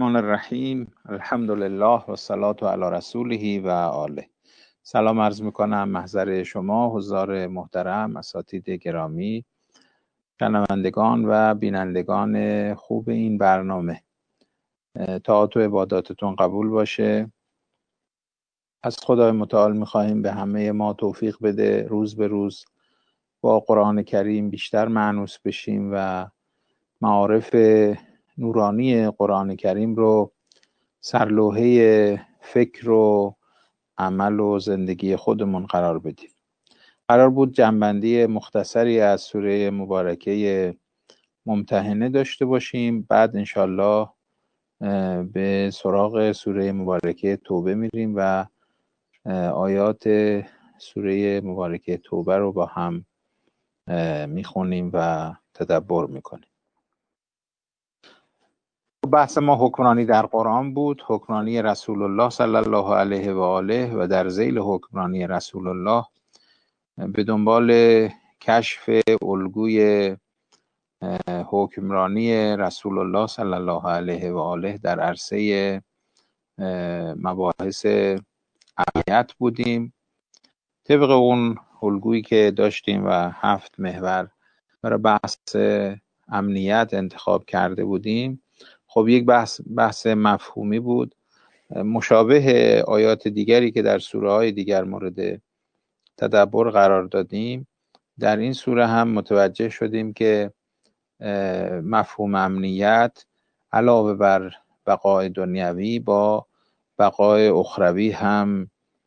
الرحمن الرحیم. الحمد لله و الصلاة علی رسوله و آله. سلام عرض میکنم محضر شما حضار محترم، اساتید گرامی، شنوندگان و بینندگان خوب این برنامه. طاعت و عباداتتون قبول باشه. از خدای متعال میخواهیم به همه ما توفیق بده روز به روز با قرآن کریم بیشتر مانوس بشیم و معارف نورانی قرآن کریم رو سرلوحه فکر و عمل و زندگی خودمون قرار بدیم. قرار بود جنبندی مختصری از سوره مبارکه ممتحنه داشته باشیم، بعد انشالله به سراغ سوره مبارکه توبه میریم و آیات سوره مبارکه توبه رو با هم میخونیم و تدبر میکنیم. بحث ما حکمرانی در قرآن بود، حکمرانی رسول الله صلی الله علیه و آله، و در ذیل حکمرانی رسول الله به دنبال کشف الگوی حکمرانی رسول الله صلی الله علیه و آله در عرصه مباحث امنیت بودیم. طبق اون الگویی که داشتیم و 7 محور برای بحث امنیت انتخاب کرده بودیم، خب یک بحث مفهومی بود مشابه آیات دیگری که در سوره های دیگر مورد تدبر قرار دادیم. در این سوره هم متوجه شدیم که مفهوم امنیت علاوه بر بقای دنیوی با بقای اخروی هم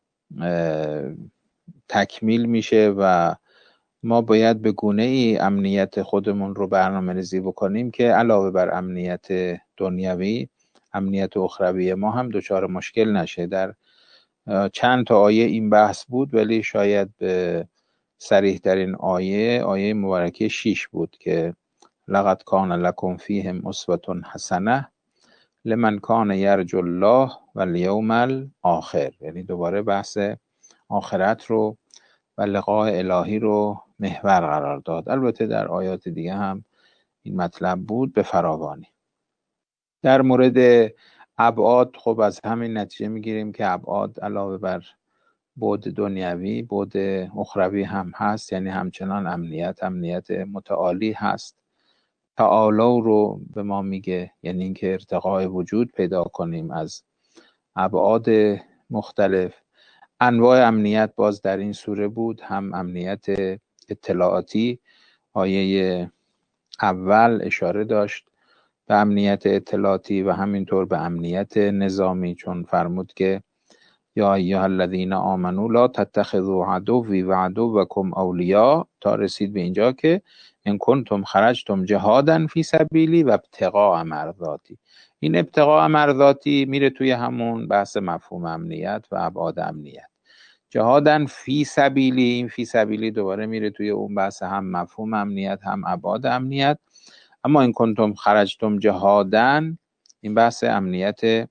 تکمیل میشه و ما باید به گونه ای امنیت خودمون رو برنامه‌ریزی بکنیم که علاوه بر امنیت دنیوی، امنیت اخروی ما هم دچار مشکل نشه. در چند تا آیه این بحث بود، ولی شاید به صریح ترین آیه مبارکه 6 بود که لقد کان لکم فیهم اسوة حسنه لمن کان یرجو الله والیوم الاخر، یعنی دوباره بحث آخرت رو و لقاء الهی رو محور قرار داد. البته در آیات دیگه هم این مطلب بود به فراوانی. در مورد ابعاد خب از همین نتیجه میگیریم که ابعاد علاوه بر بعد دنیوی بعد اخروی هم هست، یعنی همچنان امنیت متعالی هست. تعالو رو به ما میگه، یعنی اینکه ارتقای وجود پیدا کنیم از ابعاد مختلف. انواع امنیت باز در این سوره بود، هم امنیت اطلاعاتی، آیه اول اشاره داشت به امنیت اطلاعاتی و همینطور به امنیت نظامی، چون فرمود که یا ایها الذین آمنوا لا تتخذوا عدوی و عدوکم اولیاء، تا رسید به اینجا که ان کنتم خرجتم جهادا فی سبیلی و ابتغاء مرضاتی. این ابتغاء مرضاتی میره توی همون بحث مفهوم امنیت و ابعاد امنیت. جهادا فی سبیلی، این فی سبیلی دوباره میره توی اون بحث هم مفهوم امنیت هم ابعاد امنیت. اما این کنتم خرجتم جهادا، این بحث امنیت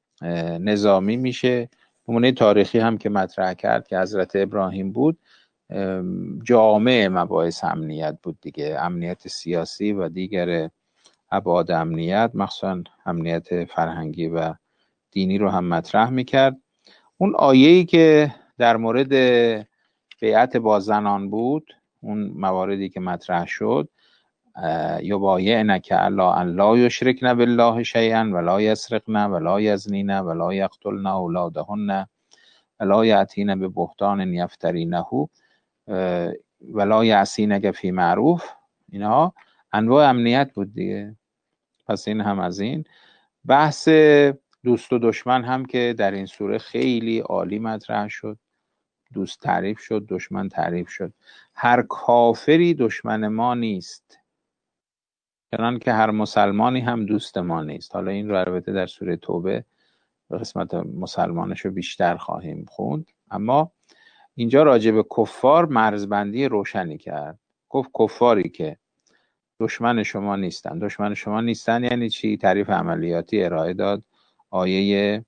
نظامی میشه. نمونه تاریخی هم که مطرح کرد که حضرت ابراهیم بود، جامع مباحث امنیت بود دیگه، امنیت سیاسی و دیگر ابعاد امنیت، مخصوصا امنیت فرهنگی و دینی رو هم مطرح میکرد. اون آیه‌ای که در مورد بیعت با زنان بود، اون مواردی که مطرح شد، یبایعنک علی ان لا یشرکن بالله شیئا ولا یسرقن ولا یزنین ولا یقتلن اولادهن ولا یأتین ببهتان یفترینه ولا یعصینک فی معروف. اینها انواع امنیت بود دیگه. پس این هم از این بحث دوست و دشمن هم که در این سوره خیلی عالی مطرح شد. دوست تعریف شد، دشمن تعریف شد. هر کافری دشمن ما نیست، چنان که هر مسلمانی هم دوست ما نیست. حالا این رو البته در سوره توبه به قسمت مسلمانش رو بیشتر خواهیم خوند، اما اینجا راجع به کفار مرزبندی روشنی کرد. گفت کفاری که دشمن شما نیستن. دشمن شما نیستن یعنی چی؟ تعریف عملیاتی ارائه داد آیه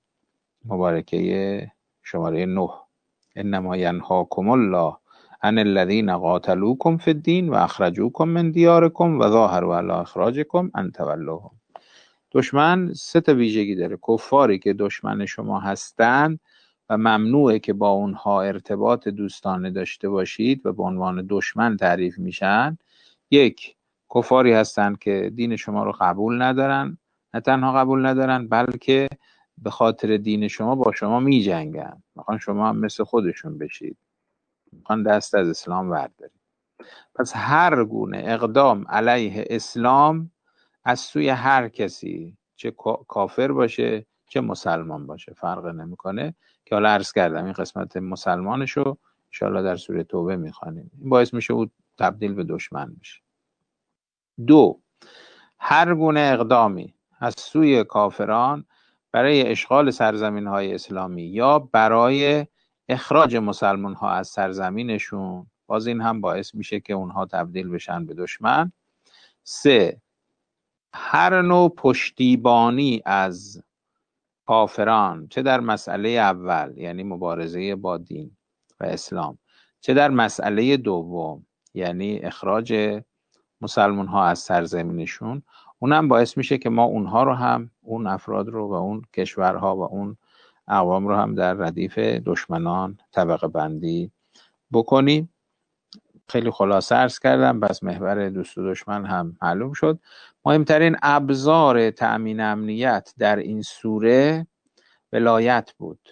مبارکه شماره 9: انما ینهاکم الله عن الذین قاتلوکم فی الدین و اخرجوکم من دیارکم و ظاهروا علی اخراجکم ان تولوهم. دشمن سه تا ویژگی داره. کفاری که دشمن شما هستند و ممنوعه که با اونها ارتباط دوستانه داشته باشید و به عنوان دشمن تعریف میشن. یک، کفاری هستند که دین شما رو قبول ندارن، نه تنها قبول ندارن بلکه به خاطر دین شما با شما می جنگن، میخوان شما هم مثل خودشون بشید، میخوان دست از اسلام وردارید. پس هر گونه اقدام علیه اسلام از سوی هر کسی، چه کافر باشه چه مسلمان باشه، فرق نمیکنه، که حالا عرض کردم این قسمت مسلمانشو انشاءالله در سوره توبه میخوانیم، این باعث میشه او تبدیل به دشمن بشه. دو، هر گونه اقدامی از سوی کافران برای اشغال سرزمین های اسلامی یا برای اخراج مسلمان ها از سرزمینشون، باز این هم باعث میشه که اونها تبدیل بشن به دشمن. سه، هر نوع پشتیبانی از کافران، چه در مسئله اول یعنی مبارزه با دین و اسلام، چه در مسئله دوم یعنی اخراج مسلمان ها از سرزمینشون، اونم باعث میشه که ما اونها رو هم، اون افراد رو و اون کشورها و اون اقوام رو هم در ردیف دشمنان طبقه بندی بکنیم. خیلی خلاصه عرض کردم، بس محور دوست و دشمن هم معلوم شد. مهمترین ابزار تأمین امنیت در این سوره ولایت بود.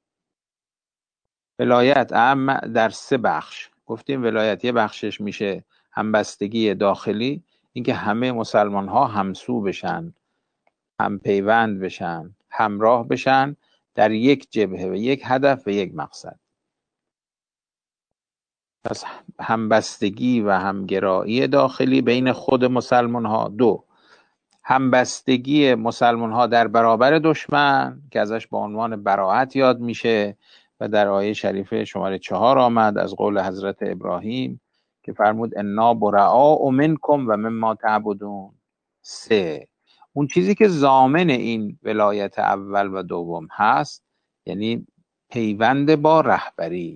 ولایت اما در سه بخش گفتیم. ولایت یه بخشش میشه همبستگی داخلی، اینکه همه مسلمان ها همسو بشن، هم پیوند بشن، همراه بشن در یک جبهه و یک هدف و یک مقصد. پس همبستگی و همگرایی داخلی بین خود مسلمان ها. دو، همبستگی مسلمان ها در برابر دشمن که ازش با عنوان براءت یاد میشه و در آیه شریفه شماره 4 آمد از قول حضرت ابراهیم که فرمود انا براء منکم و مما تعبدون. سه، اون چیزی که ضامن این ولایت اول و دوم هست یعنی پیوند با رهبری.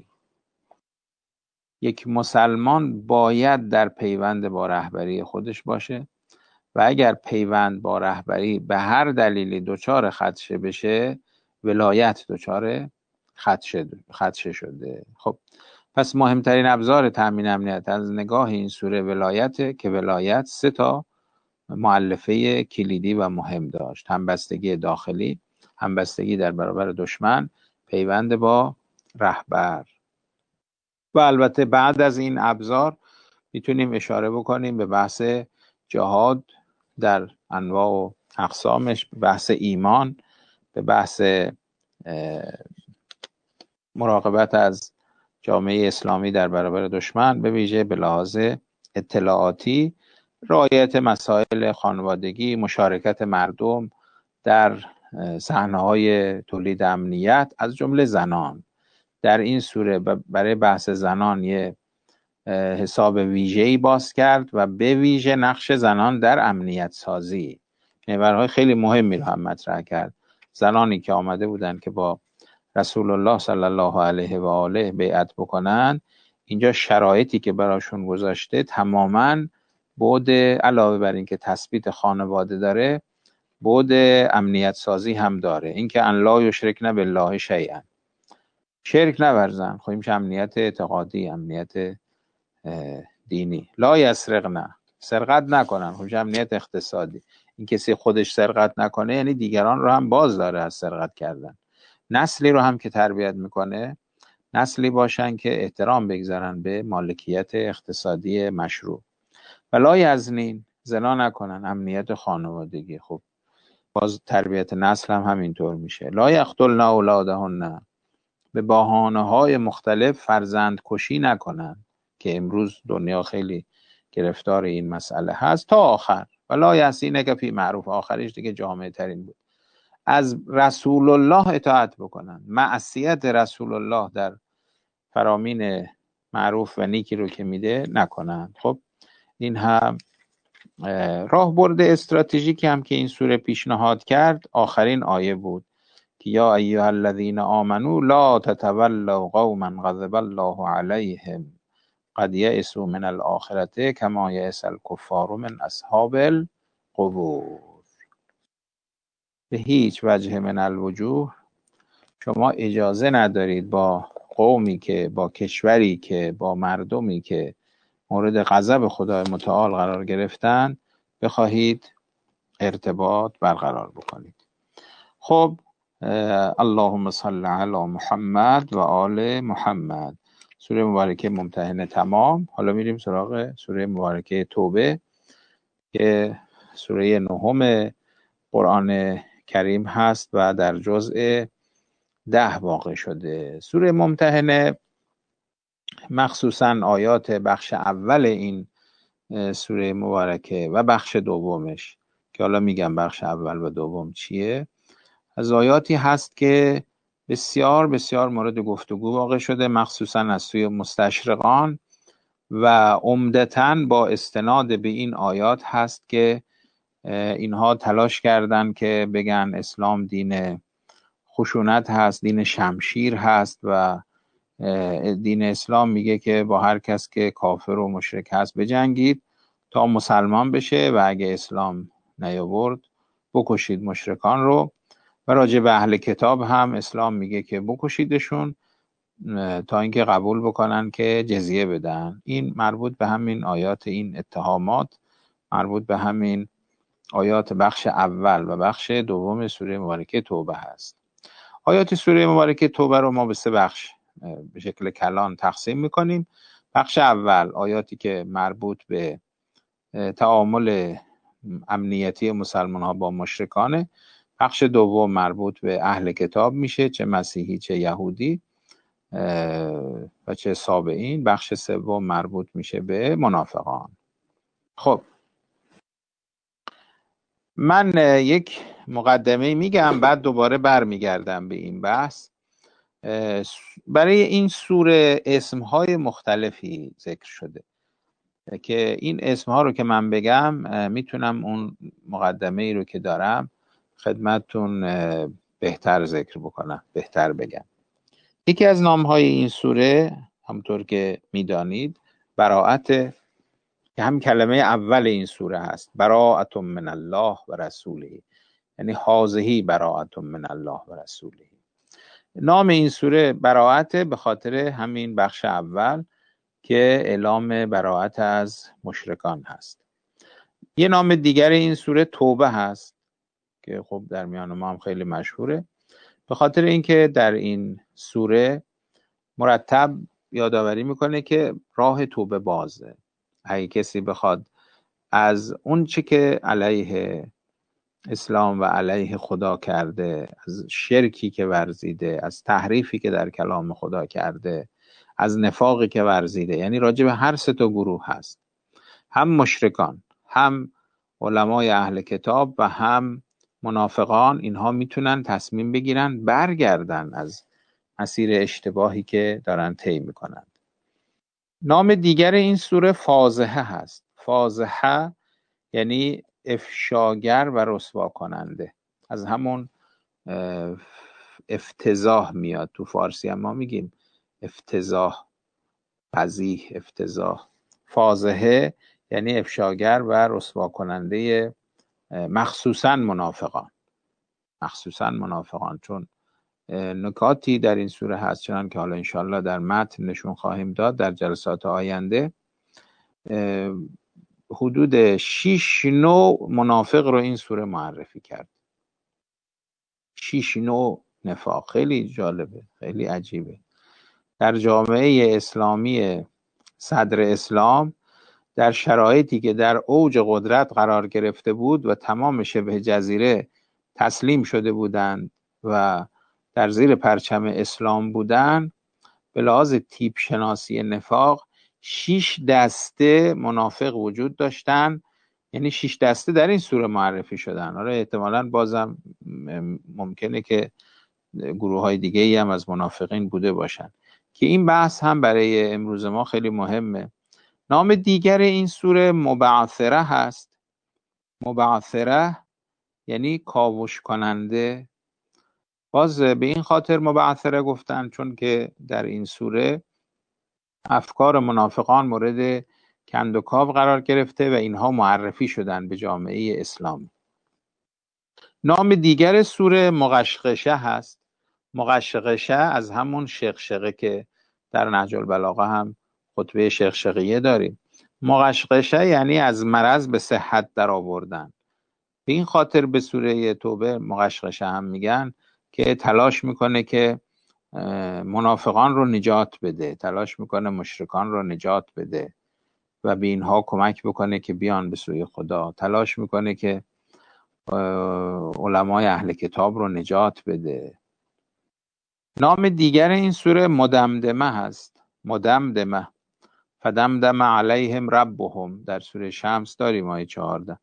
یک مسلمان باید در پیوند با رهبری خودش باشه و اگر پیوند با رهبری به هر دلیلی دچار خدشه بشه، ولایت دچار خدشه شده. خب پس مهمترین ابزار تامین امنیت از نگاه این سوره ولایته که ولایت سه تا مؤلفه کلیدی و مهم داشت: همبستگی داخلی، همبستگی در برابر دشمن، پیوند با رهبر. و البته بعد از این ابزار میتونیم اشاره بکنیم به بحث جهاد در انواع و اقسامش، به بحث ایمان، به بحث مراقبت از جامعه اسلامی در برابر دشمن، به ویژه به لحاظ اطلاعاتی، رعایت مسائل خانوادگی، مشارکت مردم در صحنه‌های تولید امنیت از جمله زنان. در این سوره برای بحث زنان یه حساب ویژه‌ای باز کرد و به ویژه نقش زنان در امنیت سازی، محورهای خیلی مهمی رو هم مطرح کرد. زنانی که آمده بودن که با رسول الله صلی الله علیه و آله بیعت بکنن، اینجا شرایطی که براشون گذاشته تماماً بعد علاوه بر این که تثبیت خانواده داره، بعد امنیت سازی هم داره. اینکه ان لا یشرکن بالله شیئا، شرک نورزن. خب این میشه امنیت اعتقادی، امنیت دینی. لا یسرقن، سرقت نکنن. خب امنیت اقتصادی، این کسی خودش سرقت نکنه یعنی دیگران رو هم باز داره از سرقت کردن. نسلی رو هم که تربیت میکنه، نسلی باشن که احترام بگذارن به مالکیت اقتصادی مشروع. و لا یزنین، زنا نکنن، امنیت خانوادگی. خب باز تربیت نسل هم همینطور میشه. لا یقتلن اولادهن، به بهانه‌های مختلف فرزند کشی نکنن که امروز دنیا خیلی گرفتار این مسئله هست، تا آخر. ولا یعصینک فی معروف، آخرش دیگه جامع ترین بود. از رسول الله اطاعت بکنن، معصیت رسول الله در فرامین معروف و نیکی رو که میده نکنن. خب این هم راهبرد استراتژیکی هم که این سوره پیشنهاد کرد آخرین آیه بود که یا ایها الذین آمنوا لا تتولوا قوما غضب الله علیهم قد یئسوا من الآخرة کما یئس الکفار من اصحاب القبور. به هیچ وجه من الوجوه شما اجازه ندارید با قومی که، با کشوری که، با مردمی که مورد غضب خدای متعال قرار گرفتن بخواهید ارتباط برقرار بکنید. خب اللهم صل علی محمد و آل محمد. سوره مبارکه ممتحنه تمام. حالا میریم سراغ سوره مبارکه توبه که سوره نهم قرآن کریم هست و در جزء 10 واقع شده. سوره ممتحنه مخصوصا آیات بخش اول این سوره مبارکه و بخش دومش که حالا میگم بخش اول و دوم چیه، از آیاتی هست که بسیار بسیار مورد گفتگو واقع شده، مخصوصا از سوی مستشرقان و عمدتاً با استناد به این آیات هست که اینها تلاش کردن که بگن اسلام دین خشونت هست، دین شمشیر هست و دین اسلام میگه که با هر کس که کافر و مشرک هست بجنگید تا مسلمان بشه و اگه اسلام نیاورد بکشید مشرکان رو. و راجع به اهل کتاب هم اسلام میگه که بکشیدشون تا اینکه قبول بکنن که جزیه بدن. این مربوط به همین آیات، این اتهامات مربوط به همین آیات بخش اول و بخش دوم سوره مبارکه توبه هست. آیات سوره مبارکه توبه رو ما به 3 بخش به شکل کلان تقسیم میکنیم. بخش اول آیاتی که مربوط به تعامل امنیتی مسلمان ها با مشرکانه. بخش دوم مربوط به اهل کتاب میشه، چه مسیحی چه یهودی و چه سابعین. بخش سوم مربوط میشه به منافقان. خب من یک مقدمه میگم بعد دوباره برمیگردم به این بحث. برای این سوره اسمهای مختلفی ذکر شده که این اسمها رو که من بگم میتونم اون مقدمه ای رو که دارم خدمتتون بهتر ذکر بکنم، بهتر بگم. یکی از نامهای این سوره همونطور که میدانید براءت، که هم کلمه اول این سوره هست، براءت من الله و رسوله، یعنی هذه براءت من الله و رسوله. نام این سوره براءت به خاطر همین بخش اول که اعلام براءت از مشرکان هست. یه نام دیگر این سوره توبه هست که خب در میان ما هم خیلی مشهوره، به خاطر اینکه در این سوره مرتب یادآوری میکنه که راه توبه بازه. اگه کسی بخواد از اون چه که علیه اسلام و علیه خدا کرده، از شرکی که ورزیده، از تحریفی که در کلام خدا کرده، از نفاقی که ورزیده، یعنی راجع به هر 3 گروه هست، هم مشرکان، هم علمای اهل کتاب و هم منافقان، اینها میتونن تصمیم بگیرن برگردن از مسیر اشتباهی که دارن طی میکنن. نام دیگر این سوره فاضحه هست. فاضحه یعنی افشاگر و رسوا کننده، از همون افتضاح میاد. تو فارسی هم ما میگیم افتضاح، قضیح، افتضاح. فاضحه یعنی افشاگر و رسوا کننده مخصوصا منافقان. مخصوصا منافقان، چون نکاتی در این سوره هست چنان که حالا انشالله در متن نشون خواهیم داد در جلسات آینده. حدود 6 نوع منافق رو این سوره معرفی کرد. 6 نوع نفاق. خیلی جالبه، خیلی عجیبه. در جامعه اسلامی صدر اسلام، در شرایطی که در اوج قدرت قرار گرفته بود و تمام شبه جزیره تسلیم شده بودند و در زیر پرچم اسلام بودند، به لحاظ تیپ شناسی نفاق 6 دسته منافق وجود داشتن. یعنی 6 دسته در این سوره معرفی شدن. آره احتمالاً بازم ممکنه که گروه های دیگه ای هم از منافقین بوده باشن که این بحث هم برای امروز ما خیلی مهمه. نام دیگر این سوره مبعثره هست. مبعثره یعنی کاوش کننده. باز به این خاطر مبعثره گفتن چون که در این سوره افکار منافقان مورد کند و کاو قرار گرفته و اینها معرفی شدن به جامعه اسلامی. نام دیگر سوره مقشقشه هست. مقشقشه از همون شقشقه که در نهج البلاغه هم خطبه شقشقیه داریم. مقشقشه یعنی از مرض به صحت در آوردن. به این خاطر به سوره توبه مقشقشه هم میگن که تلاش میکنه که منافقان رو نجات بده، تلاش میکنه مشرکان رو نجات بده و به اینها کمک بکنه که بیان به سوی خدا، تلاش میکنه که علمای اهل کتاب رو نجات بده. نام دیگر این سوره مدمدمه هست. مدمدمه، فدمدم علیهم ربهم، در سوره شمس داریم آیه 14.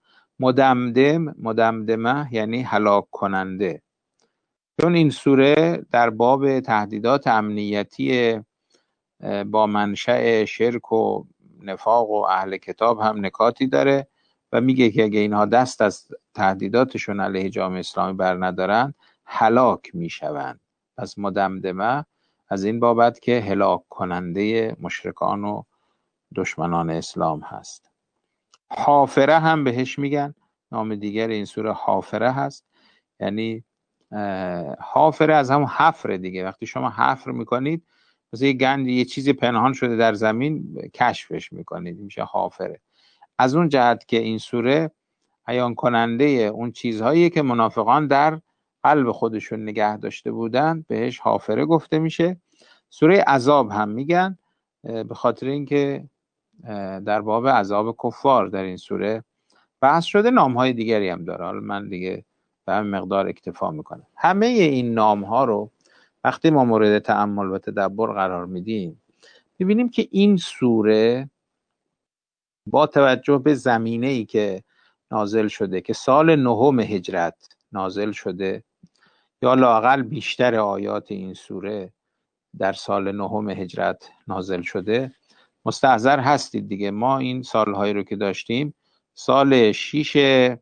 مدمدمه یعنی هلاک کننده. چون این سوره در باب تهدیدات امنیتی با منشأ شرک و نفاق و اهل کتاب هم نکاتی داره و میگه که اگه اینها دست از تهدیداتشون علیه جامعه اسلامی بر ندارن هلاک میشوند. پس مدمدمه از این بابت که هلاک کننده مشرکان و دشمنان اسلام هست. حافره هم بهش میگن، نام دیگر این سوره حافره هست. یعنی حافره از همون حفر دیگه، وقتی شما حفر میکنید مثل یه گنج، یه چیزی پنهان شده در زمین کشفش میکنید، میشه حافره. از اون جهت که این سوره بیان کننده اون چیزهایی که منافقان در قلب خودشون نگه داشته بودن بهش حافره گفته میشه. سوره عذاب هم میگن به خاطر اینکه در باب عذاب کفار در این سوره بحث شده. نامهای دیگری هم داره، حالا من دیگه به همین مقدار اکتفا میکنم. همه این نامها رو وقتی ما مورد تأمل و تدبر قرار میدیم میبینیم که این سوره با توجه به زمینه‌ای که نازل شده که سال 9 هجرت نازل شده، یا لااقل بیشتر آیات این سوره در سال 9 هجرت نازل شده، مستحضر هستید دیگه. ما این سالهایی رو که داشتیم، سال 6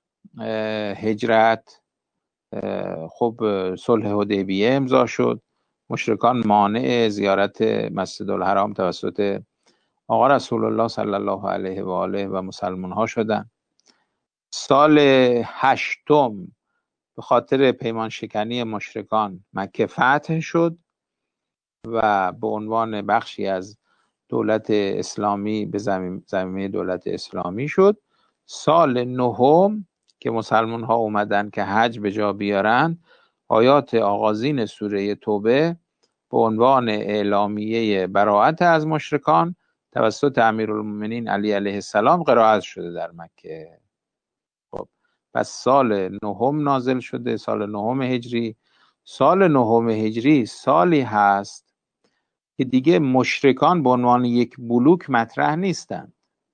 هجرت خب صلح حدیبیه امضا شد، مشرکان مانع زیارت مسجد الحرام توسط آقا رسول الله صلی الله علیه و آله و مسلمان ها شدن. سال 8 به خاطر پیمان شکنی مشرکان مکه فتح شد و به عنوان بخشی از دولت اسلامی به زمینه دولت اسلامی شد. سال 9 که مسلمان ها اومدن که حج به جا بیارن، آیات آغازین سوره توبه به عنوان اعلامیه براءت از مشرکان توسط امیرالمومنین علی علیه السلام قرائت شده در مکه. خب پس سال 9 نازل شده، سال 9 هجری. سال 9 هجری سالی هست که دیگه مشرکان به عنوان یک بلوک مطرح نیستن،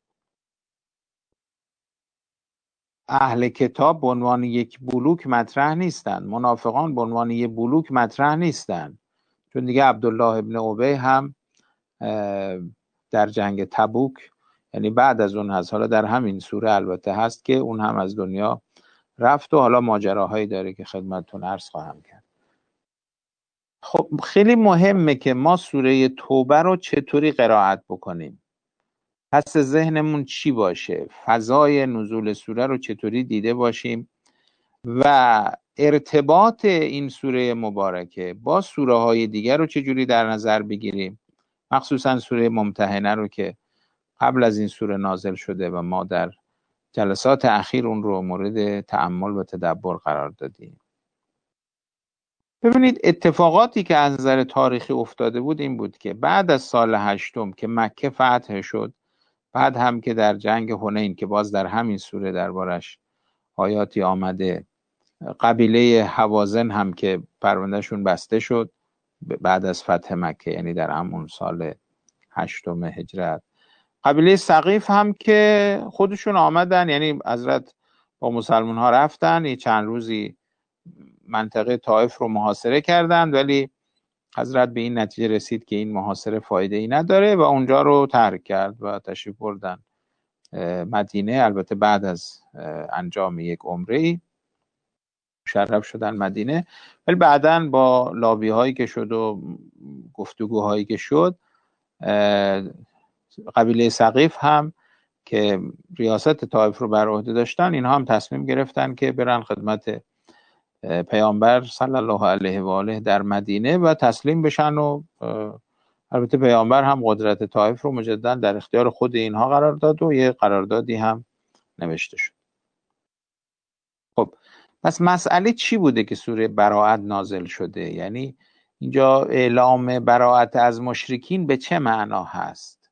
اهل کتاب به عنوان یک بلوک مطرح نیستن، منافقان به عنوان یک بلوک مطرح نیستن. چون دیگه عبدالله ابن ابی هم در جنگ تبوک، یعنی بعد از اون هست، حالا در همین سوره البته هست که اون هم از دنیا رفت و حالا ماجراهایی داره که خدمتتون عرض خواهم کرد. خب خیلی مهمه که ما سوره توبه رو چطوری قرائت بکنیم، پس ذهنمون چی باشه، فضای نزول سوره رو چطوری دیده باشیم و ارتباط این سوره مبارکه با سوره های دیگر رو چجوری در نظر بگیریم، مخصوصا سوره ممتحنه رو که قبل از این سوره نازل شده و ما در جلسات اخیر اون رو مورد تأمل و تدبر قرار دادیم. ببینید اتفاقاتی که از نظر تاریخی افتاده بود این بود که بعد از سال 8 که مکه فتح شد، بعد هم که در جنگ حنین که باز در همین سوره دربارش آیاتی آمده، قبیله حوازن هم که پروندهشون بسته شد بعد از فتح مکه، یعنی در همون سال 8 هجرت. قبیله ثقیف هم که خودشون آمدن، یعنی حضرت با مسلمان ها رفتن یه چند روزی منطقه طائف رو محاصره کردند، ولی حضرت به این نتیجه رسید که این محاصره فایده ای نداره و اونجا رو ترک کرد و تشریف بردن مدینه. البته بعد از انجام یک عمره مشرف شدن مدینه، ولی بعداً با لابی هایی که شد و گفتگوهایی که شد، قبیله ثقیف هم که ریاست طائف رو بر عهده داشتن، اینها هم تصمیم گرفتن که برن خدمت پیامبر صلی الله علیه و آله در مدینه و تسلیم بشن و البته پیامبر هم قدرت طائف رو مجددا در اختیار خود اینها قرار داد و یه قراردادی هم نوشته شد. خب پس مسئله چی بوده که سوره براءت نازل شده؟ یعنی اینجا اعلام براءت از مشرکین به چه معنا هست؟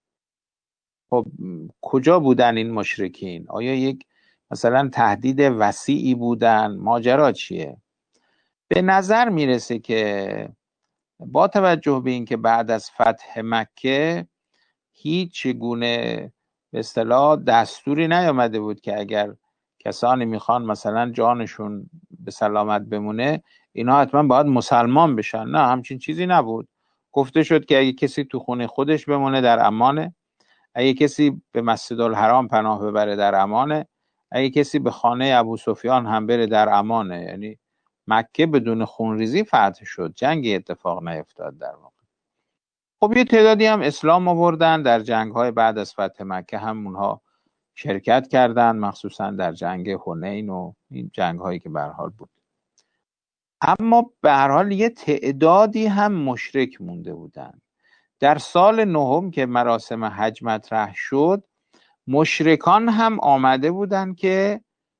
خب کجا بودن این مشرکین؟ آیا یک مثلا تهدید وسیعی بودن؟ ماجرا چیه؟ به نظر میرسه که با توجه به اینکه بعد از فتح مکه هیچ گونه به اصطلاح دستوری نیامده بود که اگر کسانی میخوان مثلا جانشون به سلامت بمونه اینا حتما باید مسلمان بشن، نه همچین چیزی نبود. گفته شد که اگه کسی تو خونه خودش بمونه در امانه، اگه کسی به مسجد الحرام پناه ببره در امانه، اگه کسی به خانه ابو سفیان هم بره در امانه. یعنی مکه بدون خونریزی فتح شد، جنگی اتفاق نیفتاد در واقع. خب یه تعدادی هم اسلام آوردن، در جنگ‌های بعد از فتح مکه هم اونها شرکت کردن، مخصوصا در جنگ حنین و این جنگ‌هایی که به هر حال بود. اما به هر حال یه تعدادی هم مشرک مونده بودن. در سال نهم که مراسم حج مطرح شد، مشرکان هم آمده بودن که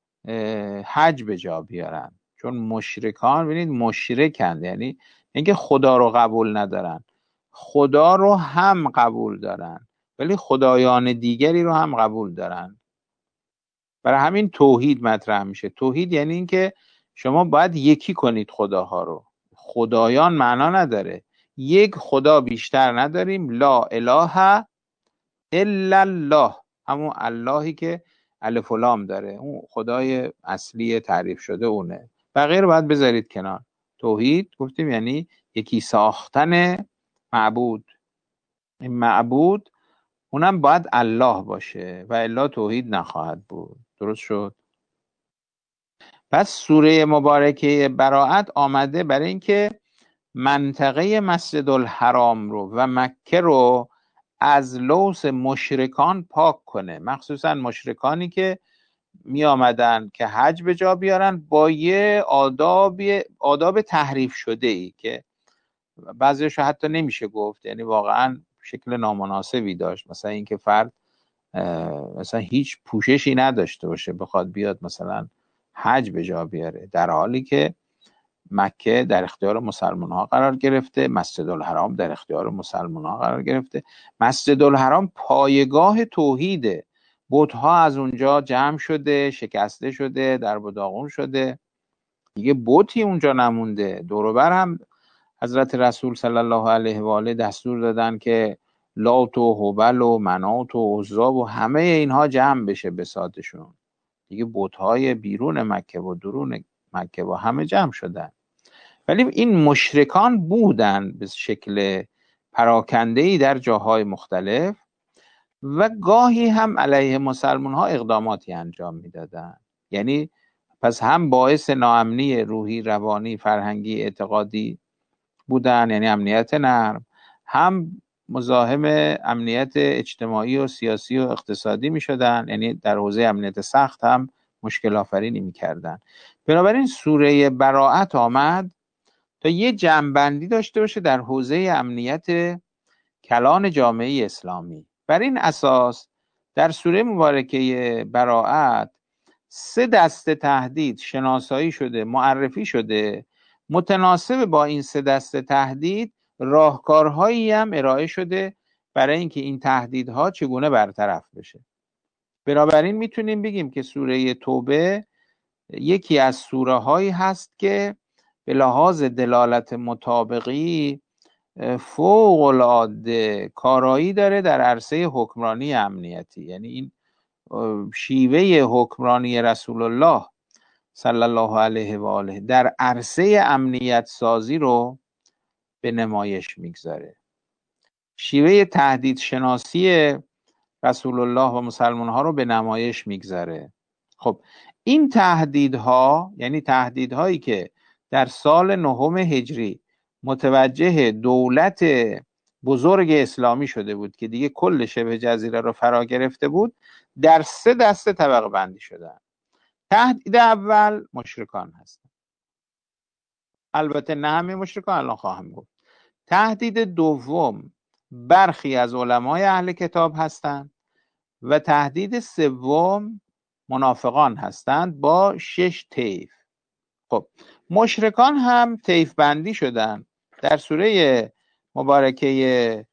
حج به جا بیارن، چون مشرکان ببینید مشرکند، یعنی اینکه خدا رو قبول ندارن، خدا رو هم قبول دارن ولی خدایان دیگری رو هم قبول دارن. برای همین توحید مطرح میشه. توحید یعنی اینکه شما باید یکی کنید خداها رو. خدایان معنا نداره، یک خدا بیشتر نداریم، لا اله الا الله، همون اللهی که الف و لام داره، اون خدای اصلی تعریف شده اونه، بقیه رو باید بذارید کنار. توحید گفتیم یعنی یکی ساختن معبود. این معبود اونم باید الله باشه و الا توحید نخواهد بود. درست شد؟ پس سوره مبارکه براءت آمده برای اینکه منطقه مسجد الحرام رو و مکه رو از لوث مشرکان پاک کنه، مخصوصا مشرکانی که می آمدن که حج به جا بیارن با یه آداب تحریف شده ای که بعضیش حتی نمیشه گفت، یعنی واقعا شکل نامناسبی داشت. مثلا اینکه فرد مثلا هیچ پوششی نداشته باشه بخواد بیاد مثلا حج به جا بیاره، در حالی که مکه در اختیار مسلمان ها قرار گرفته، مسجد الحرام در اختیار مسلمان ها قرار گرفته. مسجد الحرام پایگاه توحیده، بت‌ها از اونجا جمع شده، شکسته شده، در داغون شده، دیگه بتی اونجا نمونده. دوروبر هم حضرت رسول صلی الله علیه و آله دستور دادن که لات و هبل و منات و عزا و همه اینها جمع بشه بساطشون. دیگه بت‌های بیرون مکه و درون مکه و همه جمع شدن. ولی این مشرکان بودن به شکل پراکنده‌ای در جاهای مختلف و گاهی هم علیه مسلمان ها اقداماتی انجام میدادن. یعنی پس هم باعث ناامنی روحی، روانی، فرهنگی، اعتقادی بودن، یعنی امنیت نرم، هم مزاحم امنیت اجتماعی و سیاسی و اقتصادی می شدن، یعنی در حوزه امنیت سخت هم مشکل آفرینی می کردن. بنابراین سوره براءت آمد تا یه جمع‌بندی داشته باشه در حوزه امنیت کلان جامعه اسلامی. بر این اساس در سوره مبارکه براءت 3 دسته تهدید شناسایی شده، معرفی شده. متناسب با این 3 دسته تهدید راهکارهایی هم ارائه شده برای اینکه این تهدیدها چگونه برطرف بشه. بنابراین میتونیم بگیم که سوره توبه یکی از سوره هایی هست که به لحاظ دلالت مطابقی فوق العاده کارایی داره در عرصه حکمرانی امنیتی. یعنی این شیوه حکمرانی رسول الله صلی الله علیه و آله در عرصه امنیت سازی رو به نمایش میگذاره. شیوه تهدید شناسی رسول الله و مسلمان ها رو به نمایش میگذاره. خب این تهدیدها، یعنی تهدیدهایی که در سال 9 هجری متوجه دولت بزرگ اسلامی شده بود که دیگه کل شبه جزیره رو فرا گرفته بود، در 3 دسته طبقه بندی شدن. تهدید اول مشرکان هستند، البته نه همه مشرکان، الان خواهم گفت. تهدید دوم برخی از علمای اهل کتاب هستند و تهدید سوم منافقان هستند با 6 طیف. خب مشرکان هم طیف بندی شدن در سوره مبارکه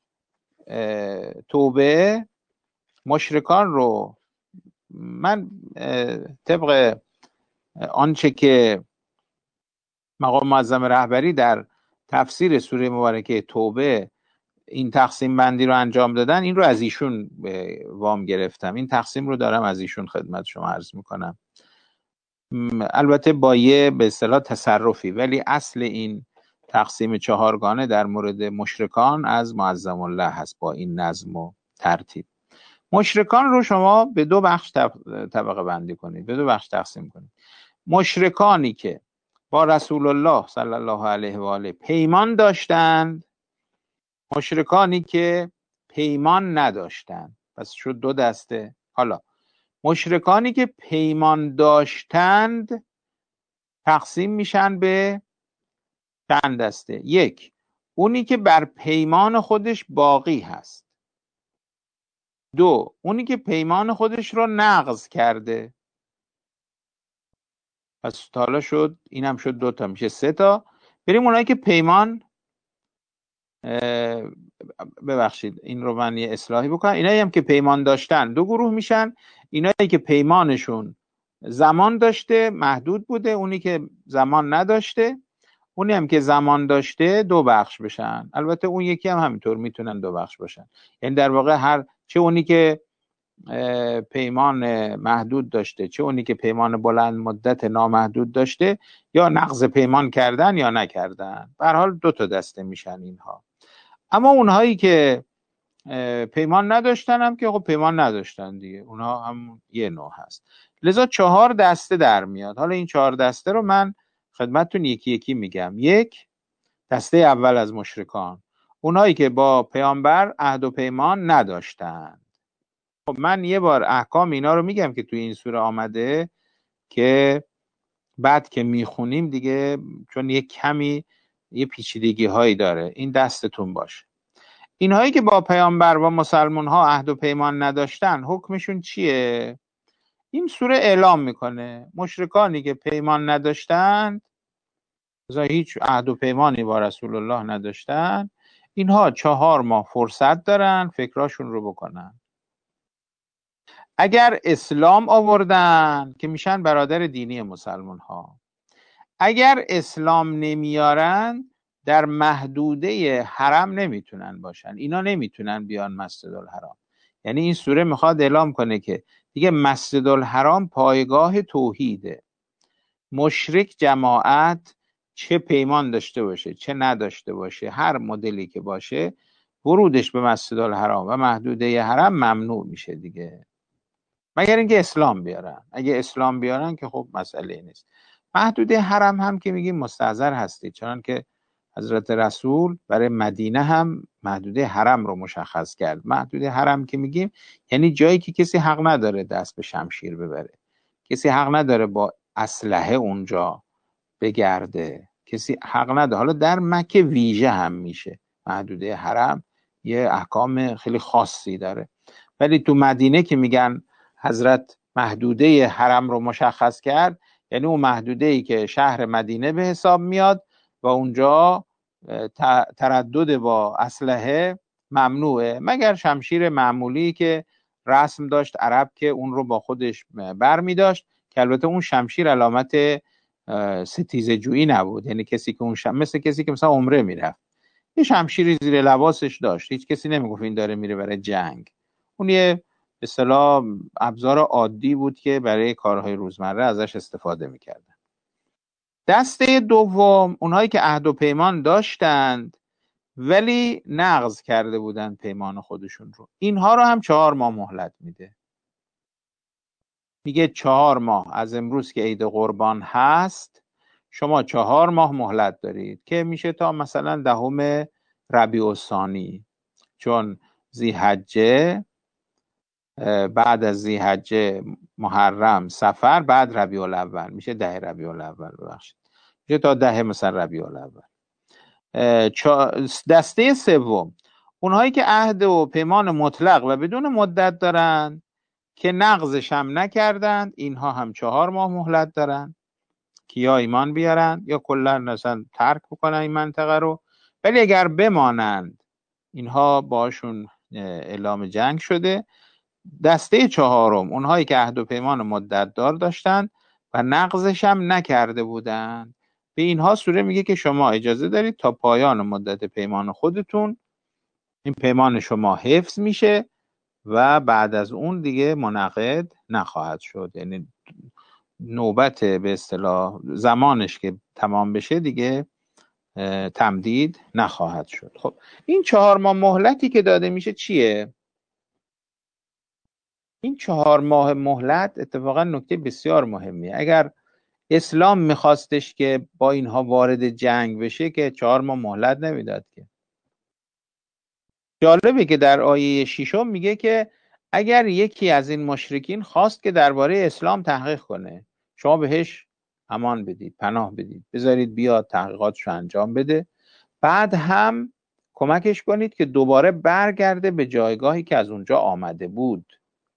توبه. مشرکان رو من طبق آنچه که مقام معظم رهبری در تفسیر سوره مبارکه توبه این تقسیم بندی رو انجام دادن، این رو از ایشون وام گرفتم، این تقسیم رو دارم از ایشون خدمت شما عرض میکنم، البته با یه به اصطلاح تصرفی، ولی اصل این تقسیم چهارگانه در مورد مشرکان از معظم الله هست با این نظم و ترتیب. مشرکان رو شما به دو بخش طبقه بندی کنید، به دو بخش تقسیم کنید. مشرکانی که با رسول الله صلی الله علیه و آله پیمان داشتند، مشرکانی که پیمان نداشتند. پس شد دو دسته. حالا مشرکانی که پیمان داشتند تقسیم میشن به چند دسته. یک، اونی که بر پیمان خودش باقی هست. دو، اونی که پیمان خودش رو نقض کرده. پس حالا شد، اینم شد دو تا، میشه سه تا. بریم اونایی که پیمان ببخشید این رو من یه اصلاحی بکنم. اینایی هم که پیمان داشتن دو گروه میشن. اینایی که پیمانشون زمان داشته محدود بوده، اونی که زمان نداشته، اونی هم که زمان داشته دو بخش بشن. البته اون یکی هم همینطور میتونن دو بخش باشن. یعنی در واقع هر چه اونی که پیمان محدود داشته چه اونی که پیمان بلند مدت نامحدود داشته یا نقض پیمان کردن یا نکردن، به هر حال دو تا دسته میشن اینها. اما اونهایی که پیمان نداشتن هم که خب پیمان نداشتن دیگه، اونها هم یه نوع هست. لذا 4 دسته در میاد. حالا این 4 دسته رو من خدمتتون یکی یکی میگم. یک، دسته اول از مشرکان، اونهایی که با پیامبر عهد و پیمان نداشتن. خب من یه بار احکام اینا رو میگم که توی این سوره آمده که بعد که میخونیم دیگه، چون یه کمی یه پیچیدگی هایی داره، این دستتون باشه. اینهایی که با پیامبر و مسلمان ها عهد و پیمان نداشتن حکمشون چیه؟ این سوره اعلام میکنه مشرکانی که پیمان نداشتن، هیچ عهد و پیمانی با رسول الله نداشتن، اینها 4 ماه فرصت دارن فکراشون رو بکنن. اگر اسلام آوردن که میشن برادر دینی مسلمان ها، اگر اسلام نمیارن در محدوده حرم نمیتونن باشن، اینا نمیتونن بیان مسجد الحرام. یعنی این سوره میخواد اعلام کنه که دیگه مسجد الحرام پایگاه توحیده. مشرک جماعت چه پیمان داشته باشه چه نداشته باشه، هر مدلی که باشه، ورودش به مسجد الحرام و محدوده حرم ممنوع میشه دیگه، مگر اینکه اسلام بیارن. اگه اسلام بیارن که خب مسئله نیست. محدوده حرم هم که میگیم مستحضر هستی، چون که حضرت رسول برای مدینه هم محدوده حرم رو مشخص کرد. محدوده حرم که میگیم یعنی جایی که کسی حق نداره دست به شمشیر ببره، کسی حق نداره با اسلحه اونجا بگرده، کسی حق نداره. حالا در مکه ویژه هم میشه، محدوده حرم یه احکام خیلی خاصی داره، ولی تو مدینه که میگن حضرت محدوده حرم رو مشخص کرد، یعنی اون محدوده ای که شهر مدینه به حساب میاد و اونجا تردد با اسلحه ممنوعه، مگر شمشیر معمولی که رسم داشت عرب که اون رو با خودش بر می داشت، که البته اون شمشیر علامت ستیزه جویی نبود، یعنی کسی که اون مثل کسی که مثلا عمره میرفت یه شمشیری زیر لباسش داشت، هیچ کسی نمیگفت این داره میره برای جنگ. اون یه به اصطلاح ابزار عادی بود که برای کارهای روزمره ازش استفاده میکردن. دسته دوم اونهایی که عهد و پیمان داشتند ولی نقض کرده بودند پیمان خودشون رو، اینها رو هم 4 ماه مهلت میده. میگه 4 ماه از امروز که عید قربان هست شما 4 ماه مهلت دارید، که میشه تا مثلا 10 ربیع الثانی، چون ذی‌حجه، بعد از ذی‌حجه محرم، صفر، بعد ربیع الاول، میشه 10 ربیع الاول. ببخشید یا تا 10 مثلا ربیع الاول. دسته سوم اونهایی که عهد و پیمان مطلق و بدون مدت دارن که نقضش هم نکردند، اینها هم 4 ماه مهلت دارن که یا ایمان بیارن یا کلا مثلا ترک بکنن این منطقه رو. ولی اگر بمانند اینها باشون اعلام جنگ شده. دسته چهارم اونهایی که عهد و پیمان مدت دار داشتند و نقضش هم نکرده بودند، به اینها سوره میگه که شما اجازه دارید تا پایان مدت پیمان خودتون این پیمان شما حفظ میشه و بعد از اون دیگه منعقد نخواهد شد. یعنی نوبت به اصطلاح زمانش که تمام بشه دیگه تمدید نخواهد شد. خب این 4 ماه مهلتی که داده میشه چیه؟ این 4 ماه مهلت اتفاقا نکته بسیار مهمیه. اگر اسلام میخواستش که با اینها وارد جنگ بشه که 4 ماه مهلت نمیداد که. جالبه که در آیه 6 میگه که اگر یکی از این مشرکین خواست که درباره اسلام تحقیق کنه، شما بهش امان بدید، پناه بدید، بذارید بیاد تحقیقاتش رو انجام بده، بعد هم کمکش کنید که دوباره برگرده به جایگاهی که از اونجا آمده بود.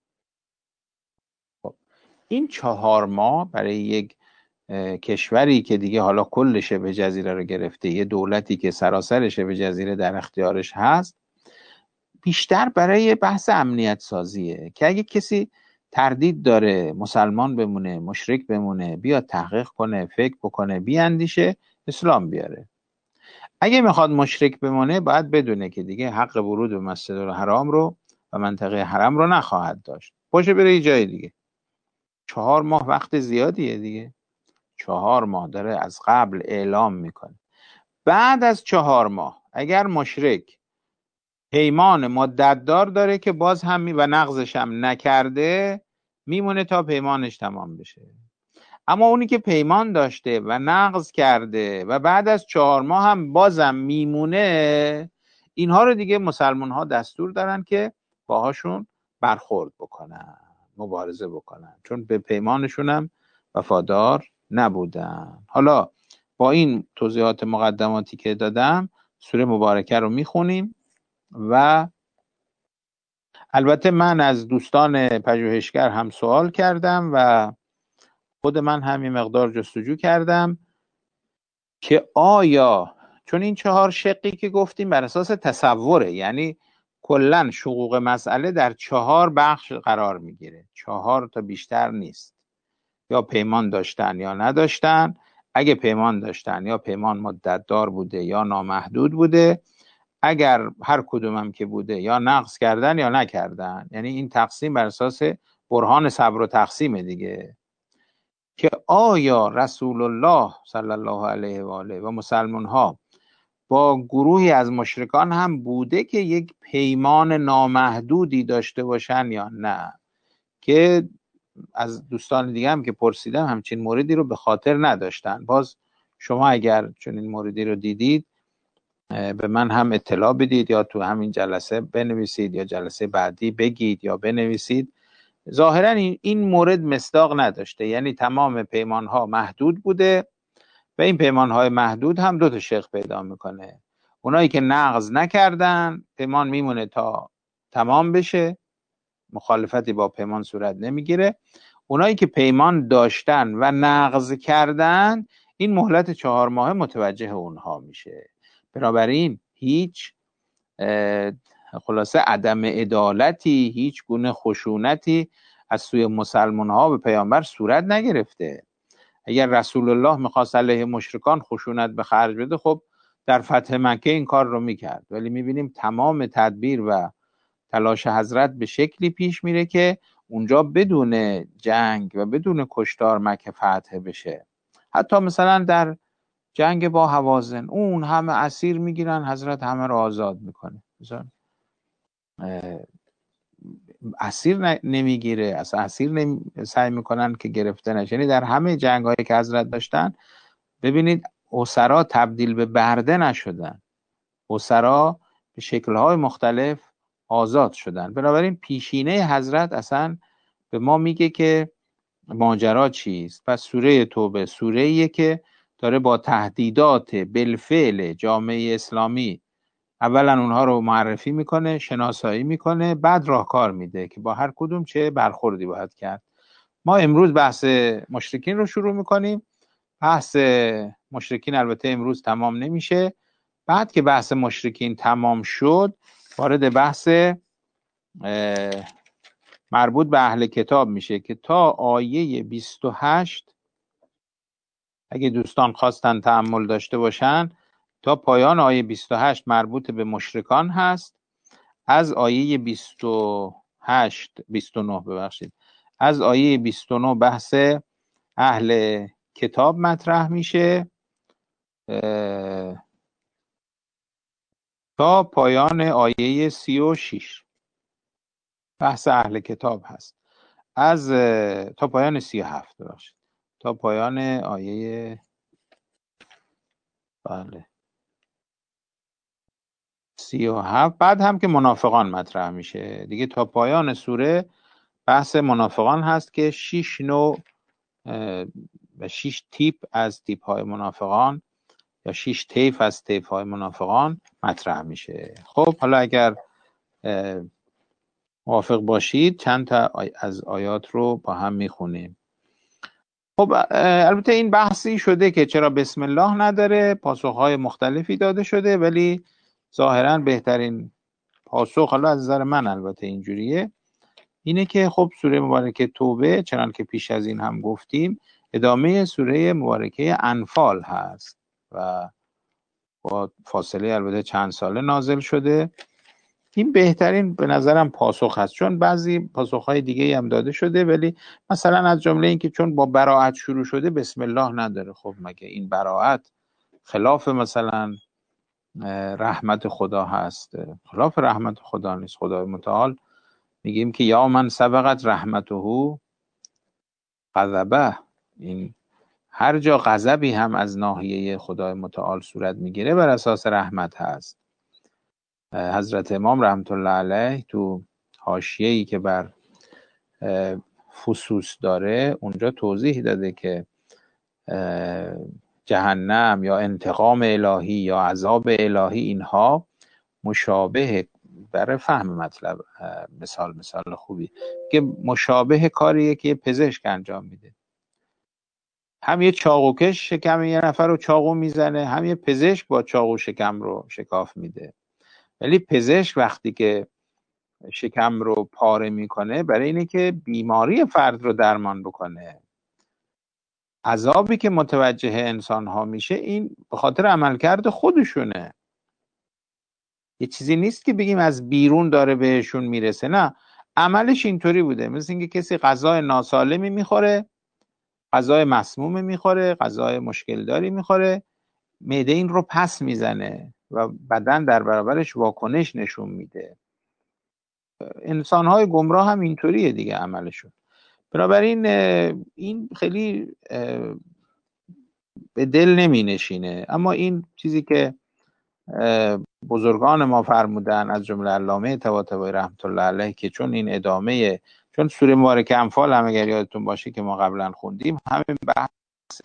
خب این 4 ماه برای یک کشوری که دیگه حالا کل شبه جزیره رو گرفته، یه دولتی که سراسر شبه جزیره در اختیارش هست، بیشتر برای بحث امنیت سازیه که اگه کسی تردید داره مسلمان بمونه مشرک بمونه، بیاد تحقیق کنه، فکر بکنه، بیاندیشه، اسلام بیاره. اگه میخواد مشرک بمونه باید بدونه که دیگه حق ورود به مسجد الحرام رو و منطقه حرم رو نخواهد داشت، باشه بره یه جای دیگه. 4 ماه وقت زیادیه دیگه. 4 ماه داره از قبل اعلام میکنه. بعد از 4 ماه اگر مشرک پیمان مدت دار داره که باز هم و نقضش هم نکرده، میمونه تا پیمانش تمام بشه. اما اونی که پیمان داشته و نقض کرده و بعد از 4 ماه هم بازم میمونه، اینها رو دیگه مسلمان ها دستور دارن که باهاشون برخورد بکنن، مبارزه بکنن، چون به پیمانشون هم وفادار نبودن. حالا با این توضیحات مقدماتی که دادم سوره مبارکه رو میخونیم و البته من از دوستان پژوهشگر هم سوال کردم و خود من هم یه مقدار جستجو کردم که آیا، چون این 4 شقی که گفتیم بر اساس تصوره، یعنی کلن شقوق مسئله در 4 بخش قرار میگیره، 4 تا بیشتر نیست. یا پیمان داشتن یا نداشتن، اگه پیمان داشتن یا پیمان مدت دار بوده یا نامحدود بوده، اگر هر کدوم هم که بوده یا نقض کردن یا نکردن. یعنی این تقسیم بر اساس برهان صبر و تقسیم دیگه، که آیا رسول الله صلی الله علیه و آله و مسلمان ها با گروهی از مشرکان هم بوده که یک پیمان نامحدودی داشته باشن یا نه. که از دوستان دیگه هم که پرسیدم همچین موردی رو به خاطر نداشتن. باز شما اگر چون این موردی رو دیدید به من هم اطلاع بدید، یا تو همین جلسه بنویسید یا جلسه بعدی بگید یا بنویسید. ظاهرا این مورد مصداق نداشته، یعنی تمام پیمان ها محدود بوده و این پیمان های محدود هم 2 تا شق پیدا میکنه. اونایی که نقض نکردن پیمان میمونه تا تمام بشه، مخالفتی با پیمان صورت نمیگیره. اونایی که پیمان داشتن و نقض کردن، این مهلت 4 ماه متوجه اونها میشه. بنابراین هیچ خلاصه عدم عدالتی، هیچ گونه خشونتی از سوی مسلمان ها به پیامبر صورت نگرفته. اگر رسول الله میخواست علیه مشرکان خشونت به خرج بده، خب در فتح مکه این کار رو میکرد. ولی میبینیم تمام تدبیر و تلاش حضرت به شکلی پیش میره که اونجا بدون جنگ و بدون کشتار مکه فتح بشه. حتی مثلا در جنگ با هوازن اون همه اسیر میگیرن، حضرت همه رو آزاد میکنه. مثلا اسیر نمیگیره، اصلا اسیر سعی میکنن که گرفته نشه. یعنی در همه جنگ هایی که حضرت داشتن ببینید اسرا تبدیل به برده نشدن، اسرا به شکل‌های مختلف آزاد شدن. بنابراین پیشینه حضرت اصلا به ما میگه که ماجرا چیست. پس سوره توبه سوره‌ایه که داره با تهدیدات بالفعل جامعه اسلامی اولا اونها رو معرفی میکنه، شناسایی میکنه، بعد راهکار میده که با هر کدوم چه برخوردی باید کرد. ما امروز بحث مشرکین رو شروع میکنیم. بحث مشرکین البته امروز تمام نمیشه. بعد که بحث مشرکین تمام شد وارد بحث مربوط به اهل کتاب میشه که تا آیه 28 اگه دوستان خواستن تأمل داشته باشن تا پایان آیه 28 مربوط به مشرکان هست. از آیه 29 ببخشید، از آیه 29 بحث اهل کتاب مطرح میشه تا پایان آیه 36 بحث اهل کتاب هست. از تا پایان 37 ببخشید، تا پایان آیه بله 37. بعد هم که منافقان مطرح میشه دیگه. تا پایان سوره بحث منافقان هست که 6 نوع و 6 تیپ از تیپ های منافقان یا 6 طیف از طیف های منافقان مطرح میشه. خب حالا اگر موافق باشید چند تا از آیات رو با هم میخونیم. خب البته این بحثی شده که چرا بسم الله نداره، پاسخهای مختلفی داده شده، ولی ظاهرا بهترین پاسخ، حالا از نظر من البته اینجوریه، اینه که خب سوره مبارکه توبه چنان که پیش از این هم گفتیم ادامه سوره مبارکه انفال هست و با فاصله البته چند ساله نازل شده. این بهترین به نظرم پاسخ هست، چون بعضی پاسخهای دیگه هم داده شده ولی مثلا از جمله این که چون با براءت شروع شده بسم الله نداره. خب مگه این براءت خلاف مثلا رحمت خدا هست؟ خلاف رحمت خدا نیست. خدای متعال میگیم که یا من سبقت رحمته غضبه، این هر جا غضبی هم از ناحیه خدای متعال صورت میگیره بر اساس رحمت هست. حضرت امام رحمت الله علیه تو حاشیه‌ای که بر فصوص داره اونجا توضیح داده که جهنم یا انتقام الهی یا عذاب الهی اینها مشابه، برای فهم مطلب مثال خوبی که مشابه کاریه که پزشک انجام میده. هم یه چاقوکش شکم یه نفر رو چاقو میزنه، هم یه پزشک با چاقو شکم رو شکاف میده. ولی پزشک وقتی که شکم رو پاره میکنه برای اینه که بیماری فرد رو درمان بکنه. عذابی که متوجه انسان ها میشه این به خاطر عملکرد خودشونه. یه چیزی نیست که بگیم از بیرون داره بهشون میرسه، نه، عملش اینطوری بوده. مثل اینکه کسی غذای ناسالمی میخوره، غذای مسموم میخوره، غذای مشکل داری میخوره، معده این رو پس میزنه و بدن در برابرش واکنش نشون میده. انسان های گمراه هم اینطوریه دیگه عملشون. بنابراین این خیلی به دل نمی نشینه. اما این چیزی که بزرگان ما فرمودن از جمله علامه طباطبایی رحمت الله علیه که چون این ادامه، چون سوره مبارکه انفال هم اگر یادتون باشه که ما قبلا خوندیم همین بحث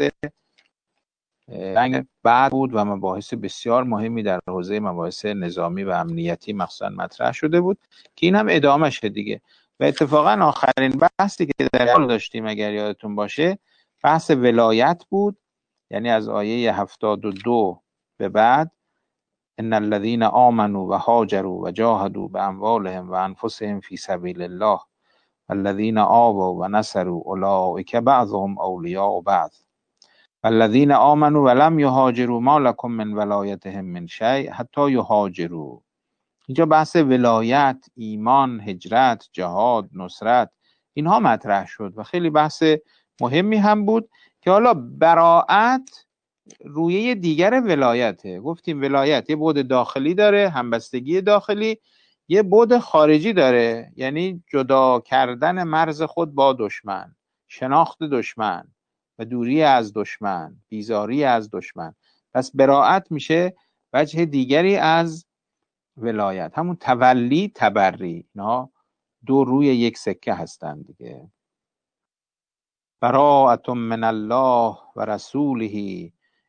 رنگ بعد بود و مباحث بسیار مهمی در حوزه مباحث نظامی و امنیتی مخصوصا مطرح شده بود که این هم ادامهشه دیگه. و اتفاقا آخرین بحثی که در حال داشتیم اگر یادتون باشه بحث ولایت بود، یعنی از آیه 72 به بعد ان الذين آمنوا و هاجروا و جاهدوا باموالهم و انفسهم فی سبیل الله والذین آووا و نصروا اولئک بعضهم اولیاء بعض والذین آمنوا ولم یهاجروا ما لکم من ولایتهم من شیء حتی یهاجروا. اینجا بحث ولایت، ایمان، هجرت، جهاد، نصرت اینها مطرح شد و خیلی بحث مهمی هم بود که حالا براءت رویه دیگر ولایته. گفتیم ولایت یه بعد داخلی داره، همبستگی داخلی، یه بعد خارجی داره، یعنی جدا کردن مرز خود با دشمن، شناخت دشمن و دوری از دشمن، بیزاری از دشمن. پس براءت میشه وجه دیگری از ولایت، همون تولی تبری، اینا دو روی یک سکه هستند دیگه. براءت من الله و رسوله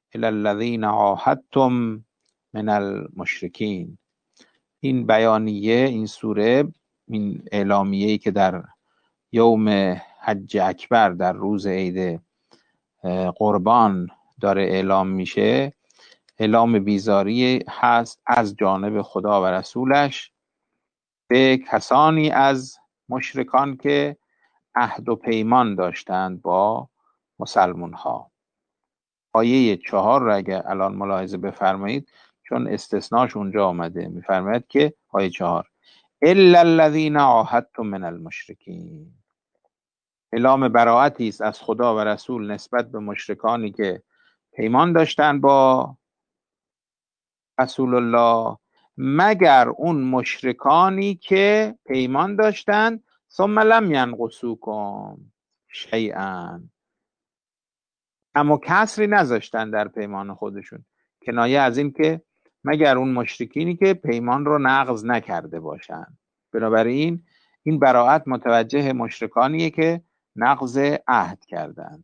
الی الذین عاهدتم من المشرکین. این بیانیه، این سوره، این اعلامیه‌ای که در یوم حج اکبر، در روز عید قربان داره اعلام میشه، اعلام بیزاری هست از جانب خدا و رسولش به کسانی از مشرکان که عهد و پیمان داشتند با مسلمان ها. آیه 4 رو اگر الان ملاحظه بفرمایید، چون استثناش اونجا آمده، میفرماید که آیه 4 الا الذین عاهدتم من المشرکین، اعلام براءتی است از خدا و رسول نسبت به مشرکانی که پیمان داشتن با رسول الله، مگر اون مشرکانی که پیمان داشتن ثم لم ینقصوکم شیئا، اما کسری نذاشتن در پیمان خودشون، کنایه از این که مگر اون مشرکینی که پیمان رو نقض نکرده باشن. بنابراین این براءت متوجه مشرکانیه که نقض عهد کردند.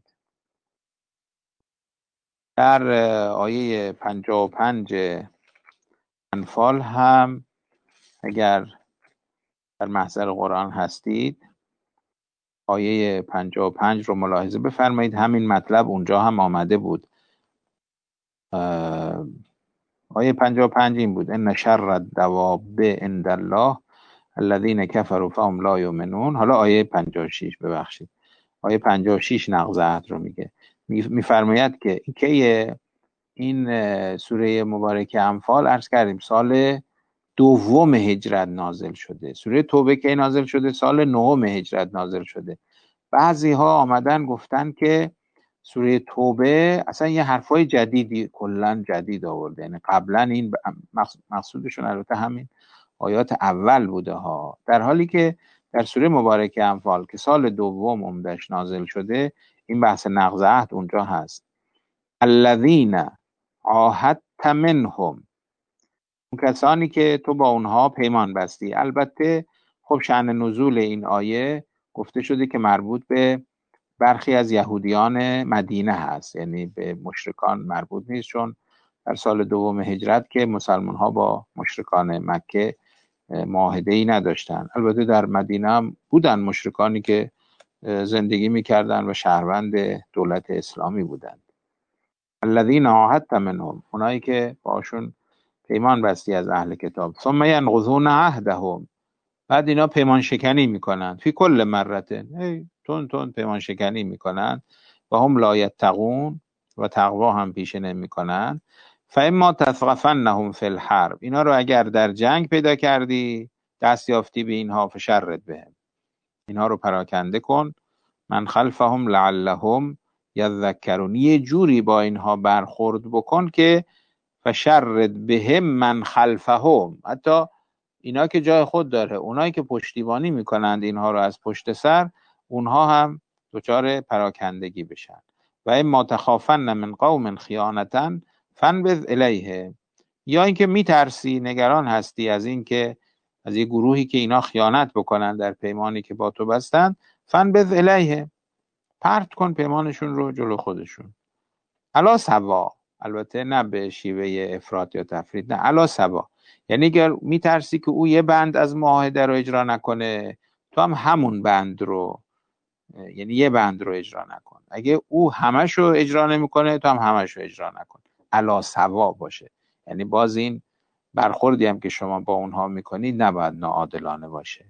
در آیه 55 انفال هم اگر در محضر قرآن هستید، آیه 55 رو ملاحظه بفرمایید، همین مطلب اونجا هم آمده بود. آیه 55 این بود: ان شر الدواب عند الله الذين كفروا فهم لا يؤمنون. حالا آیه 56 ببخشید، آیه 56 نقض عهد رو میگه، میفرماید که این سوره مبارکه انفال عرض کردیم سال دوم هجرت نازل شده. سوره توبه که نازل شده سال نهم هجرت نازل شده. بعضی ها آمدن گفتن که سوره توبه اصلا یه حرفای جدیدی، کلا جدید آورده، یعنی قبلا این مقصودشون البته همین آیات اول بوده ها، در حالی که در سوره مبارکه انفال که سال دوم عمدش نازل شده این بحث نقض عهد اونجا هست. الذین عاهدت منهم، اون کسانی که تو با اونها پیمان بستی. البته خب شأن نزول این آیه گفته شده که مربوط به برخی از یهودیان مدینه هست، یعنی به مشرکان مربوط نیست، چون در سال دوم هجرت که مسلمان ها با مشرکان مکه معاهده‌ای نداشتن. البته در مدینه هم بودن مشرکانی که زندگی میکردن و شهروند دولت اسلامی بودند. الذین عاهدت منهم، اونایی که باشون پیمان بستی از اهل کتاب. ثم ینقضون عهدهم، بعد اینا پیمان شکنی میکنن. فی کل مرتين، تون پیمان شکنی میکنن. و هم لا یتقون، و تقوا هم پیشه نمیکنن. فاما تثقفنهم فی الحرب، اینا رو اگر در جنگ پیدا کردی، دست یافتی به اینها، فشرد بهم، اینها رو پراکنده کن. من خلفهم لعلهم یذکرون، یه جوری با اینها برخورد بکن که فشرد بهم من خلفهم، حتی اینا که جای خود داره، اونایی که پشتیبانی میکنند اینها رو از پشت سر، اونها هم دچار پراکندگی بشن. و اما تخافن من قوم خیانتا فانبذ الیه، یا اینکه میترسی، نگران هستی از این که از یه گروهی که اینا خیانت بکنن در پیمانی که با تو بستن، فانبذ الیه، پرت کن پیمانشون رو جلو خودشون. علا سوا، البته نه به شیوه افراط یا تفرید، نه، علا سوا، یعنی اگر میترسی که او یه بند از معاهده رو اجرا نکنه، تو هم همون بند رو، یعنی یه بند رو اجرا نکن. اگه او همش رو اجرا نمیکنه، تو هم همش رو اجرا نکن. علا سوا باشه، یعنی باز این برخوردی هم که شما با اونها میکنید نباید ناعادلانه باشه.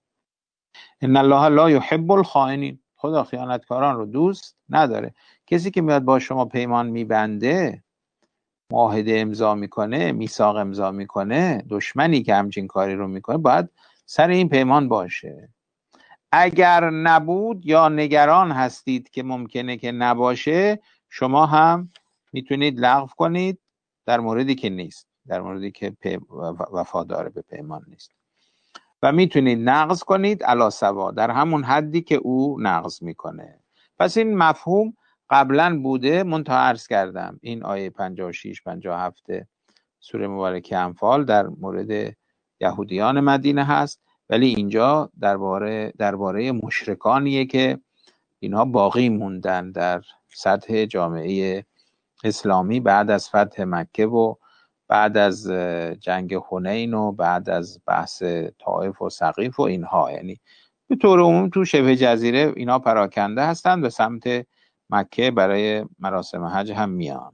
ان الله لا یحب الخائنین، خدا خیانتکاران رو دوست نداره. کسی که میاد با شما پیمان میبنده، معاهده امضا میکنه، میثاق امضا میکنه، دشمنی که همچین کاری رو میکنه باید سر این پیمان باشه. اگر نبود یا نگران هستید که ممکنه که نباشه، شما هم میتونید لغو کنید در موردی که نیست، در موردی که وفادار به پیمان نیست، و میتونید نقض کنید علی سوا، در همون حدی که او نقض میکنه. پس این مفهوم قبلا بوده، منتها عرض کردم این آیه 56 57 سوره مبارکه انفال در مورد یهودیان مدینه هست، ولی اینجا درباره مشرکانیه که اینها باقی موندن در سطح جامعه اسلامی بعد از فتح مکه و بعد از جنگ حنین و بعد از بحث طائف و سقیف و اینها، یعنی به طور عموم تو شبه جزیره اینا پراکنده هستند به سمت مکه برای مراسم حج هم میان.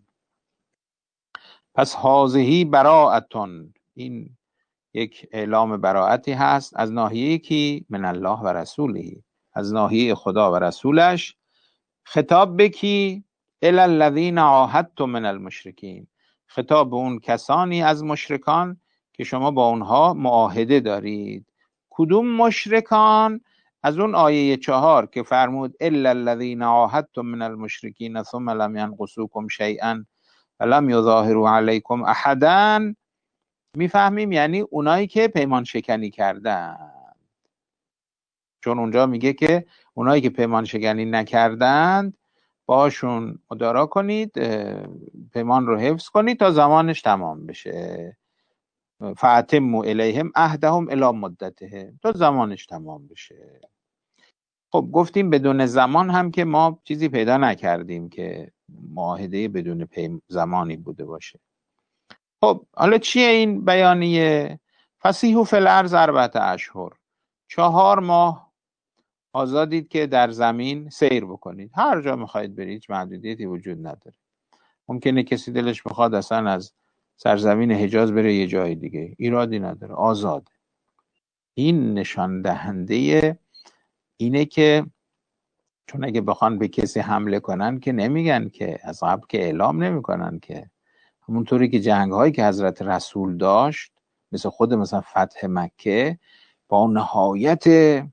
پس هازهی براءتون، این یک اعلام براءتی هست از ناحیه کی؟ من الله و رسوله، از ناحیه خدا و رسولش. خطاب به کی؟ الی الذین عاهدتم من المشرکین، خطاب به اون کسانی از مشرکان که شما با اونها معاهده دارید. کدوم مشرکان؟ از اون آیه 4 که فرمود الا الذین عاهدتم من المشرکین ثم لم ینقصوکم شیئا ولم یظاهروا علیکم احدا، میفهمیم یعنی اونایی که پیمان شکنی کردن، چون اونجا میگه که اونایی که پیمان شکنی نکردند باشون مدارا کنید، پیمان رو حفظ کنید تا زمانش تمام بشه. فاتموا الیهم عهدهم الی مدتهم، تا زمانش تمام بشه. خب گفتیم بدون زمان هم که ما چیزی پیدا نکردیم که معاهده بدون زمانی بوده باشه. خب حالا چیه این بیانیه؟ فسیحوا فی الارض 4 اشهر، 4 ماه آزادید که در زمین سیر بکنید، هر جا میخواید برید، هیچ محدودیتی وجود نداره. ممکنه کسی دلش بخواد اصلا از سرزمین حجاز بره یه جای دیگه، ایرادی نداره، آزاده. این نشان دهنده اینه که چون اگه بخوان به کسی حمله کنن که نمیگن که از قبل که اعلام نمیکنن که، همونطوری که جنگ هایی که حضرت رسول داشت مثل خود مثلا فتح مکه با نهایت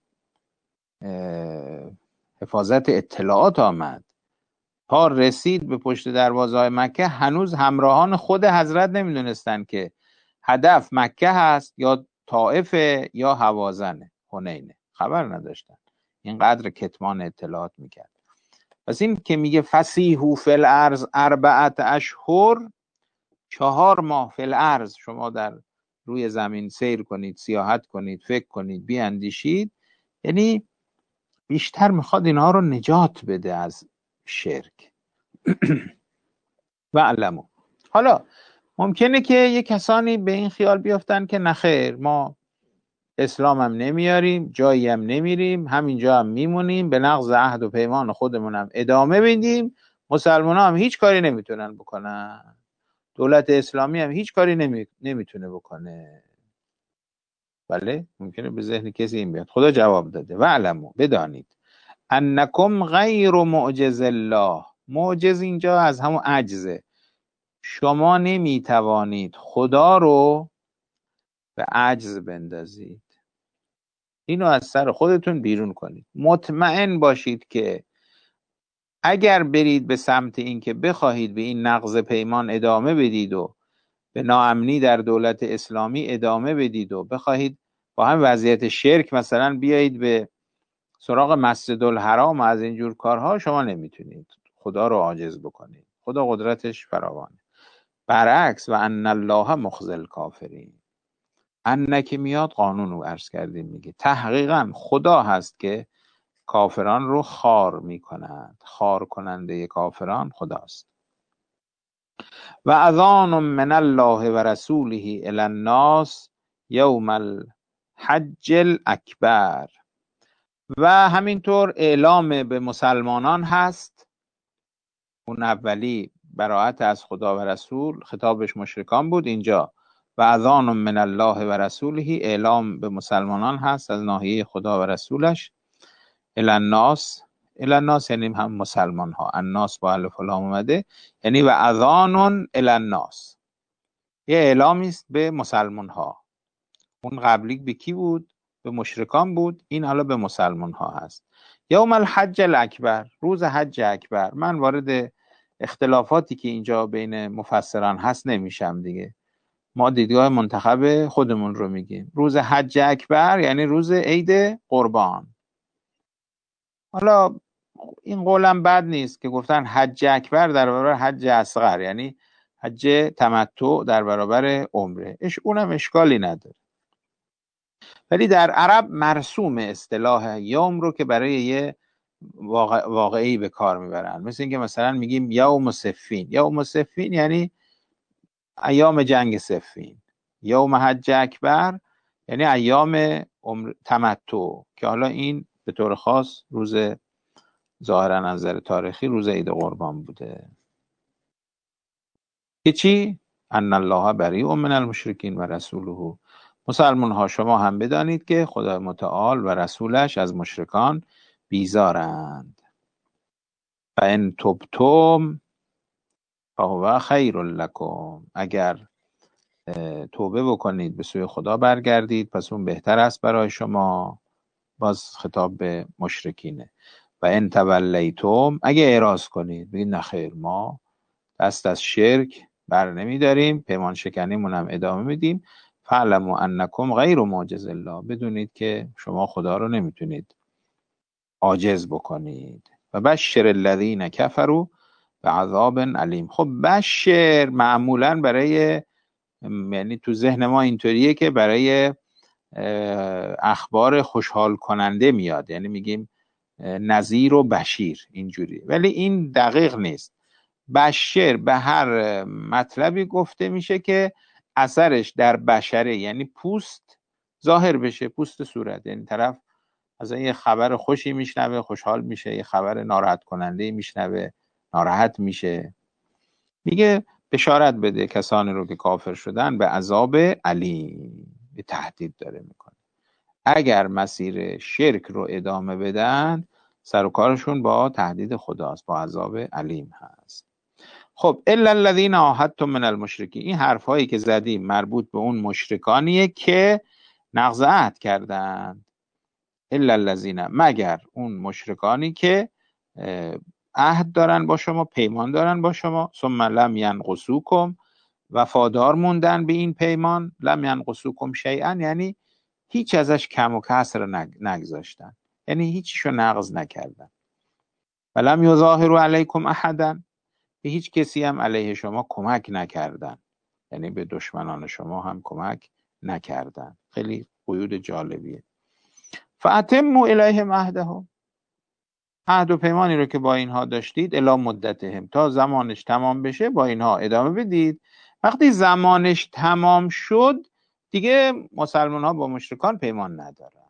حفاظت اطلاعات آمد تا رسید به پشت دروازه مکه، هنوز همراهان خود حضرت نمیدونستن که هدف مکه هست یا طائف یا هوازنه حنینه، خبر نداشتن، اینقدر کتمان اطلاعات میکرد. پس این که میگه فسیحوا فی الارض 4 اشهر، 4 ماه فی الارض شما در روی زمین سیر کنید، سیاحت کنید، فکر کنید، بیاندیشید، یعنی بیشتر میخواد اینها رو نجات بده از شرک. و علمو. حالا ممکنه که یه کسانی به این خیال بیافتن که نخیر، ما اسلام هم نمیاریم، جایی هم نمیریم، همینجا هم میمونیم، به نقض عهد و پیمان خودمون هم ادامه بدیم، مسلمان هم هیچ کاری نمیتونن بکنن، دولت اسلامی هم هیچ کاری نمیتونه بکنه. بله ممکنه به ذهن کسی این بیاد. خدا جواب داده و علمو، بدانید انکم غیر معجز الله، معجز اینجا از همون عجزه، شما نمیتوانید خدا رو به عجز بندازید، اینو از سر خودتون بیرون کنید. مطمئن باشید که اگر برید به سمت این که بخواهید به این نقض پیمان ادامه بدید و به ناامنی در دولت اسلامی ادامه بدید و بخواهید با هم وضعیت شرک مثلا بیایید به سراغ مسجد الحرام و از اینجور کارها، شما نمیتونید خدا رو عاجز بکنید، خدا قدرتش فراوانه. برعکس و ان الله مخزی الکافرین، ان که میاد قانون رو عرض کردیم، میگه تحقیقا خدا هست که کافران رو خار میکنند، خار کننده کافران خداست. و اذان من الله و رسوله الی الناس یوم الحج الاکبر، و همینطور اعلام به مسلمانان هست. اون اولی براءت از خدا و رسول، خطابش مشرکان بود، اینجا و اذان من الله و رسوله، اعلام به مسلمانان هست از ناحیه خدا و رسولش. الی الناس، الی الناس یعنی هم مسلمان ها، الناس با الف و لام اومده، یعنی و اذان الی الناس، یه اعلامی است به مسلمان ها. اون قبلی به کی بود؟ به مشرکان بود، این حالا به مسلمان ها هست. یوم الحج الاکبر، روز حج اکبر. من وارد اختلافاتی که اینجا بین مفسران هست نمیشم دیگه، ما دیدگاه منتخب خودمون رو میگیم. روز حج اکبر یعنی روز عید قربان. حالا این قولم بد نیست که گفتن حج اکبر در برابر حج اصغر، یعنی حج تمتع در برابر عمره، اونم اشکالی نداره. ولی در عرب مرسوم اصطلاح یوم رو که برای یه واقعی به کار میبرن. مثل اینکه مثلا میگیم یوم صفین. یوم صفین یعنی ایام جنگ صفین. یوم حج اکبر یعنی ایام تمتع، که حالا این به طور خاص روز ظاهرا از نظر تاریخی روز عید قربان بوده. که چی؟ ان الله بریء من المشرکین و رسوله. مسلمان ها شما هم بدانید که خدای متعال و رسولش از مشرکان بیزارند. فان تبتم فهو خیر لکم. اگر توبه بکنید به سوی خدا برگردید پس اون بهتر است برای شما. باز خطاب به مشرکینه. و ان تولیتم، اگه اعراض کنید بگید نخیر ما دست از شرک بر نمیداریم، پیمان شکنیمون هم ادامه میدیم، فعلموا انکم غیر معجز الله، بدونید که شما خدا رو نمیتونید عاجز بکنید. و بشر الذین کفروا بعذاب علیم. خب بشر معمولا برای، یعنی تو ذهن ما اینطوریه که برای اخبار خوشحال کننده میاد، یعنی میگیم نذیر و بشیر اینجوری، ولی این دقیق نیست. بشر به هر مطلبی گفته میشه که اثرش در بشره، یعنی پوست ظاهر بشه، پوست صورت، یعنی طرف از یه خبر خوشی میشنوه خوشحال میشه، یه خبر ناراحت کننده میشنوه ناراحت میشه. میگه بشارت بده کسانی رو که کافر شدن به عذاب علیم، به تهدید داره میکنه. اگر مسیر شرک رو ادامه بدن سر و کارشون با تهدید خداست، با عذاب علیم هست. خب الا الذین عاهدتم من المشرکین، این حرف هایی که زدیم مربوط به اون مشرکانیه که نقض عهد کردن. الا الذین، مگر اون مشرکانی که عهد دارن با شما، پیمان دارن با شما، ثم لم ینقصوکم، وفادار موندن به این پیمان. لم ینقصوکم شیئا یعنی هیچ ازش کم و کسر نگذاشتن، یعنی هیچیشو نقض نکردن. ولم یظاهروا علیکم احدا، به هیچ کسی هم علیه شما کمک نکردن، یعنی به دشمنان شما هم کمک نکردن. خیلی قیود جالبیه. فاتموا الیهم عهدهم، عهد و پیمانی رو که با اینها داشتید الی مدتهم، تا زمانش تمام بشه با اینها ادامه بدید. وقتی زمانش تمام شد دیگه مسلمان ها با مشرکان پیمان ندارن.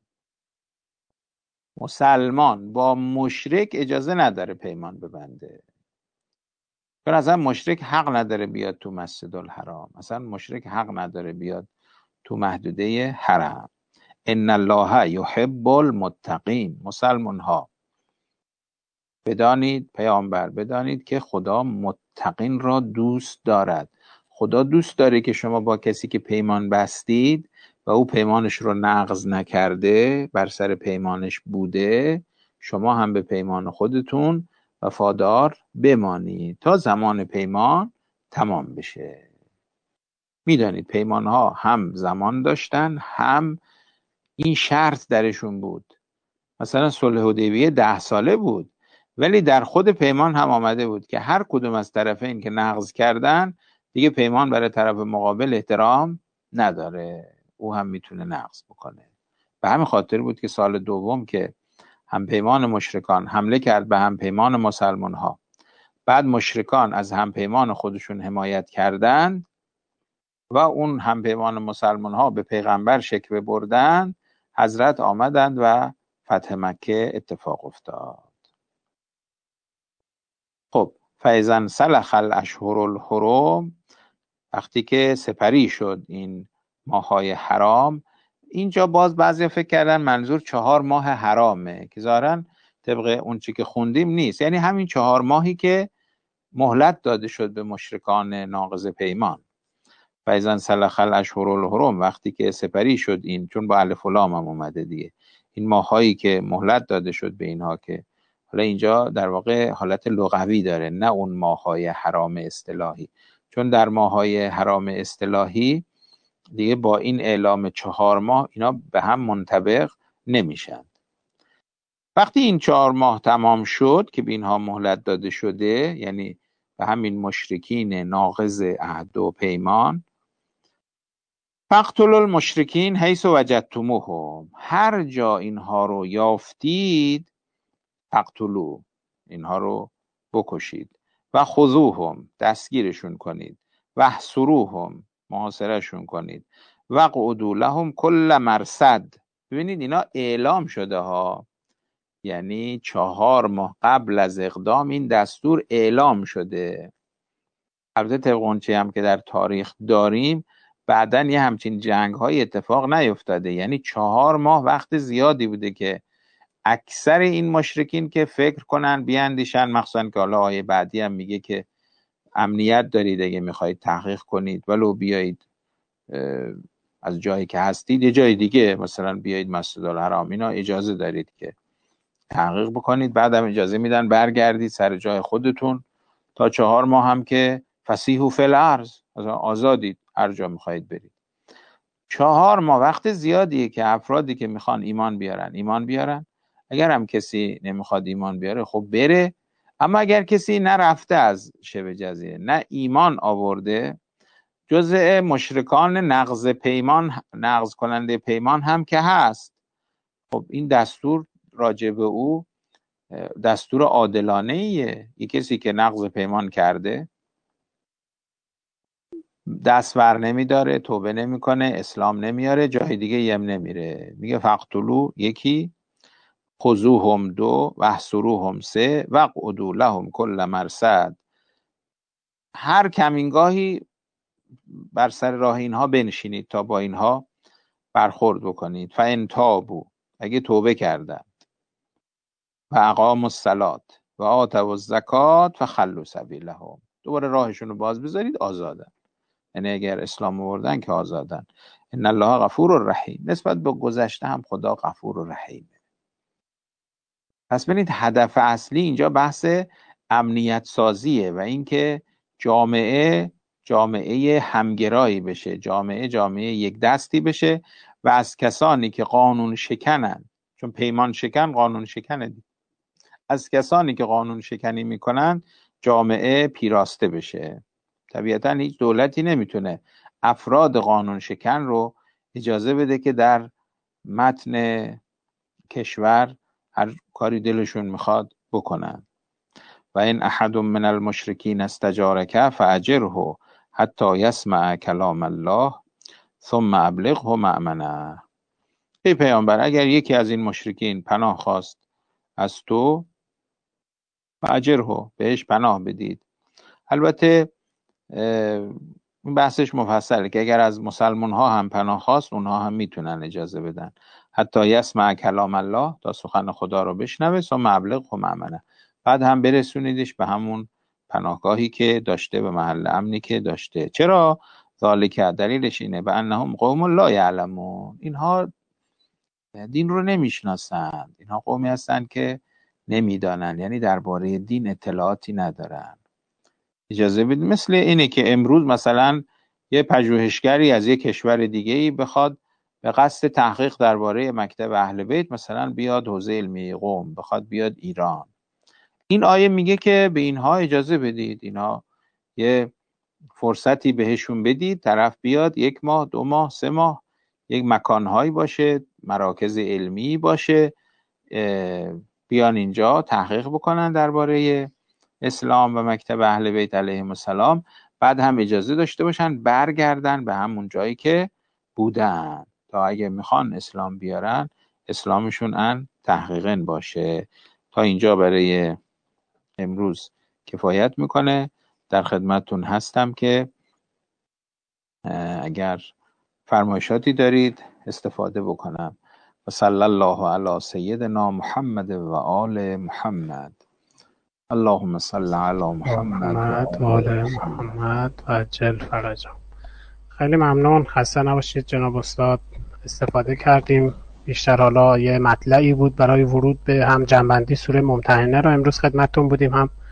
مسلمان با مشرک اجازه نداره پیمان ببنده، چون اصلا مشرک حق نداره بیاد تو مسجد الحرام، اصلا مشرک حق نداره بیاد تو محدوده حرم. ان الله یحب المتقین. مسلمان ها بدانید، پیامبر بدانید که خدا متقین را دوست دارد. خدا دوست داره که شما با کسی که پیمان بستید و او پیمانش رو نقض نکرده، بر سر پیمانش بوده، شما هم به پیمان خودتون وفادار بمانید تا زمان پیمان تمام بشه. میدانید پیمان ها هم زمان داشتن، هم این شرط درشون بود. مثلا صلح حدیبیه 10 ساله بود، ولی در خود پیمان هم آمده بود که هر کدوم از طرفین که نقض کردن دیگه پیمان برای طرف مقابل احترام نداره، او هم میتونه نقض بکنه. به همین خاطر بود که سال دوم که هم پیمان مشرکان حمله کرد به هم پیمان مسلمان ها، بعد مشرکان از هم پیمان خودشون حمایت کردند و اون هم پیمان مسلمان ها به پیغمبر شکوه بردن، حضرت آمدند و فتح مکه اتفاق افتاد. خب فاذا انسلخ الاشهر الحرم، وقتی که سپری شد این ماههای حرام، اینجا باز بعضی فکر کردن منظور 4 ماه حرامه که ظاهرا طبق اون چی که خوندیم نیست، یعنی همین 4 ماهی که مهلت داده شد به مشرکان ناقض پیمان. فاذا انسلخ الاشهر الحرم، وقتی که سپری شد این، چون با الف و لام هم اومده دیگه، این ماهایی که مهلت داده شد به اینها، که حالا اینجا در واقع حالت لغوی داره نه اون ماههای حرام اصطلاحی، چون در ماههای حرام اصطلاحی دیگه با این اعلام 4 ماه اینا به هم منطبق نمیشن. وقتی این 4 ماه تمام شد که به اینها مهلت داده شده، یعنی به همین مشرکین ناقض عهد و پیمان، فاقتلوا المشرکین حیث وجدتموهم، هر جا اینها رو یافتید فقتلوا، اینها رو بکشید، و خذوهم، دستگیرشون کنید، و احصروهم، محاصرهشون کنید، و اقعدوا لهم کل مرصد. ببینید اینا اعلام شده ها، یعنی 4 ماه قبل از اقدام این دستور اعلام شده. البته طبق اونچه هم که در تاریخ داریم بعدن یه همچین جنگ های اتفاق نیفتاده، یعنی 4 ماه وقت زیادی بوده که اکثر این مشرکین که فکر کنن بیاندیشن، مخصوصا که حالا آیه بعدی هم میگه که امنیت دارید اگه میخواید تحقیق کنید ولو بیایید از جایی که هستید یه جای دیگه، مثلا بیایید مسجد الحرام، اینا اجازه دارید که تحقیق بکنید، بعدم اجازه میدن برگردید سر جای خودتون تا 4 ماه هم که فسیحوا فی الارض، آزادید هر جا میخواید برید. 4 ماه وقت زیادیه که افرادی که میخوان ایمان بیارن. اگر هم کسی نمیخواد ایمان بیاره خب بره، اما اگر کسی نرفته از شبه جزیره، نه ایمان آورده، جزء مشرکان نقض کننده پیمان هم که هست، خب این دستور راجع به او دستور عادلانه ایه. یک کسی که نقض پیمان کرده دست ور نمیداره، توبه نمیکنه، اسلام نمیاره، جای دیگه یم نمیره. میگه فقتلوا 1، خذوهم 2، و احصروهم 3، و اقعدوا لهم کل مرصد. هر کمینگاهی بر سر راه اینها بنشینید تا با اینها برخورد بکنید. فان تابوا، اگه توبه کردند، و اقاموا الصلاة و آتوا الزکات فخلوا سبیلهم، دوباره راهشون رو باز بذارید، آزادن. یعنی اگر اسلام آوردن که آزادن. ان الله غفور رحیم، نسبت به گذشته هم خدا غفور و رحیمه. پس ببینید هدف اصلی اینجا بحث امنیت سازیه و اینکه جامعه همگرایی بشه، جامعه یک دستی بشه و از کسانی که قانون شکنن، چون پیمان شکن قانون شکنه، از کسانی که قانون شکنی میکنن جامعه پیراسته بشه. طبیعتا هیچ دولتی نمیتونه افراد قانون شکن رو اجازه بده که در متن کشور هر کاری دلشون میخواد بکنن. و این احد من المشرکین استجارک فاجره حتی یسمع کلام الله ثم ابلغه مأمنه. ای پیامبر، اگر یکی از این مشرکین پناه خواست از تو، فاجره، بهش پناه بدید. البته این بحثش مفصله که اگر از مسلمان ها هم پناه خواست اونها هم میتونن اجازه بدن. حتی یسمع کلام الله، تا سخن خدا رو بشنوه، ثم ابلغه مأمنه، بعد هم برسونیدش به همون پناهگاهی که داشته، به محل امنی که داشته. چرا؟ ذالک، دلیلش اینه به انهم قوم لا یعلمون، اینها دین رو نمیشناسند، اینها قومی هستند که نمیدانند، یعنی درباره دین اطلاعاتی ندارن. اجازه بدید مثل اینه که امروز مثلا یه پژوهشگری از یه کشور دیگه‌ای بخواد به قصد تحقیق درباره مکتب اهل بیت مثلا بیاد حوزه علمی قم، بخواد بیاد ایران، این آیه میگه که به اینها اجازه بدید، اینها یه فرصتی بهشون بدید، طرف بیاد 1 ماه 2 ماه 3 ماه یک مکانهایی باشه، مراکز علمی باشه، بیان اینجا تحقیق بکنن درباره اسلام و مکتب اهل بیت علیهم السلام، بعد هم اجازه داشته باشن برگردن به همون جایی که بودن، تا اگه میخوان اسلام بیارن اسلامشون ان تحقیقاً باشه. تا اینجا برای امروز کفایت میکنه. در خدمتتون هستم که اگر فرمایشاتی دارید استفاده بکنم. و صلی الله علی سیدنا محمد و آل محمد. اللهم صل علی محمد و آل محمد و عجل فرجهم. خیلی ممنون، خسته نباشید جناب استاد. استفاده کردیم بیشتر. حالا یه مطلعی بود برای ورود به هم جنبندی سوره ممتحنه رو امروز خدمتتون بودیم، هم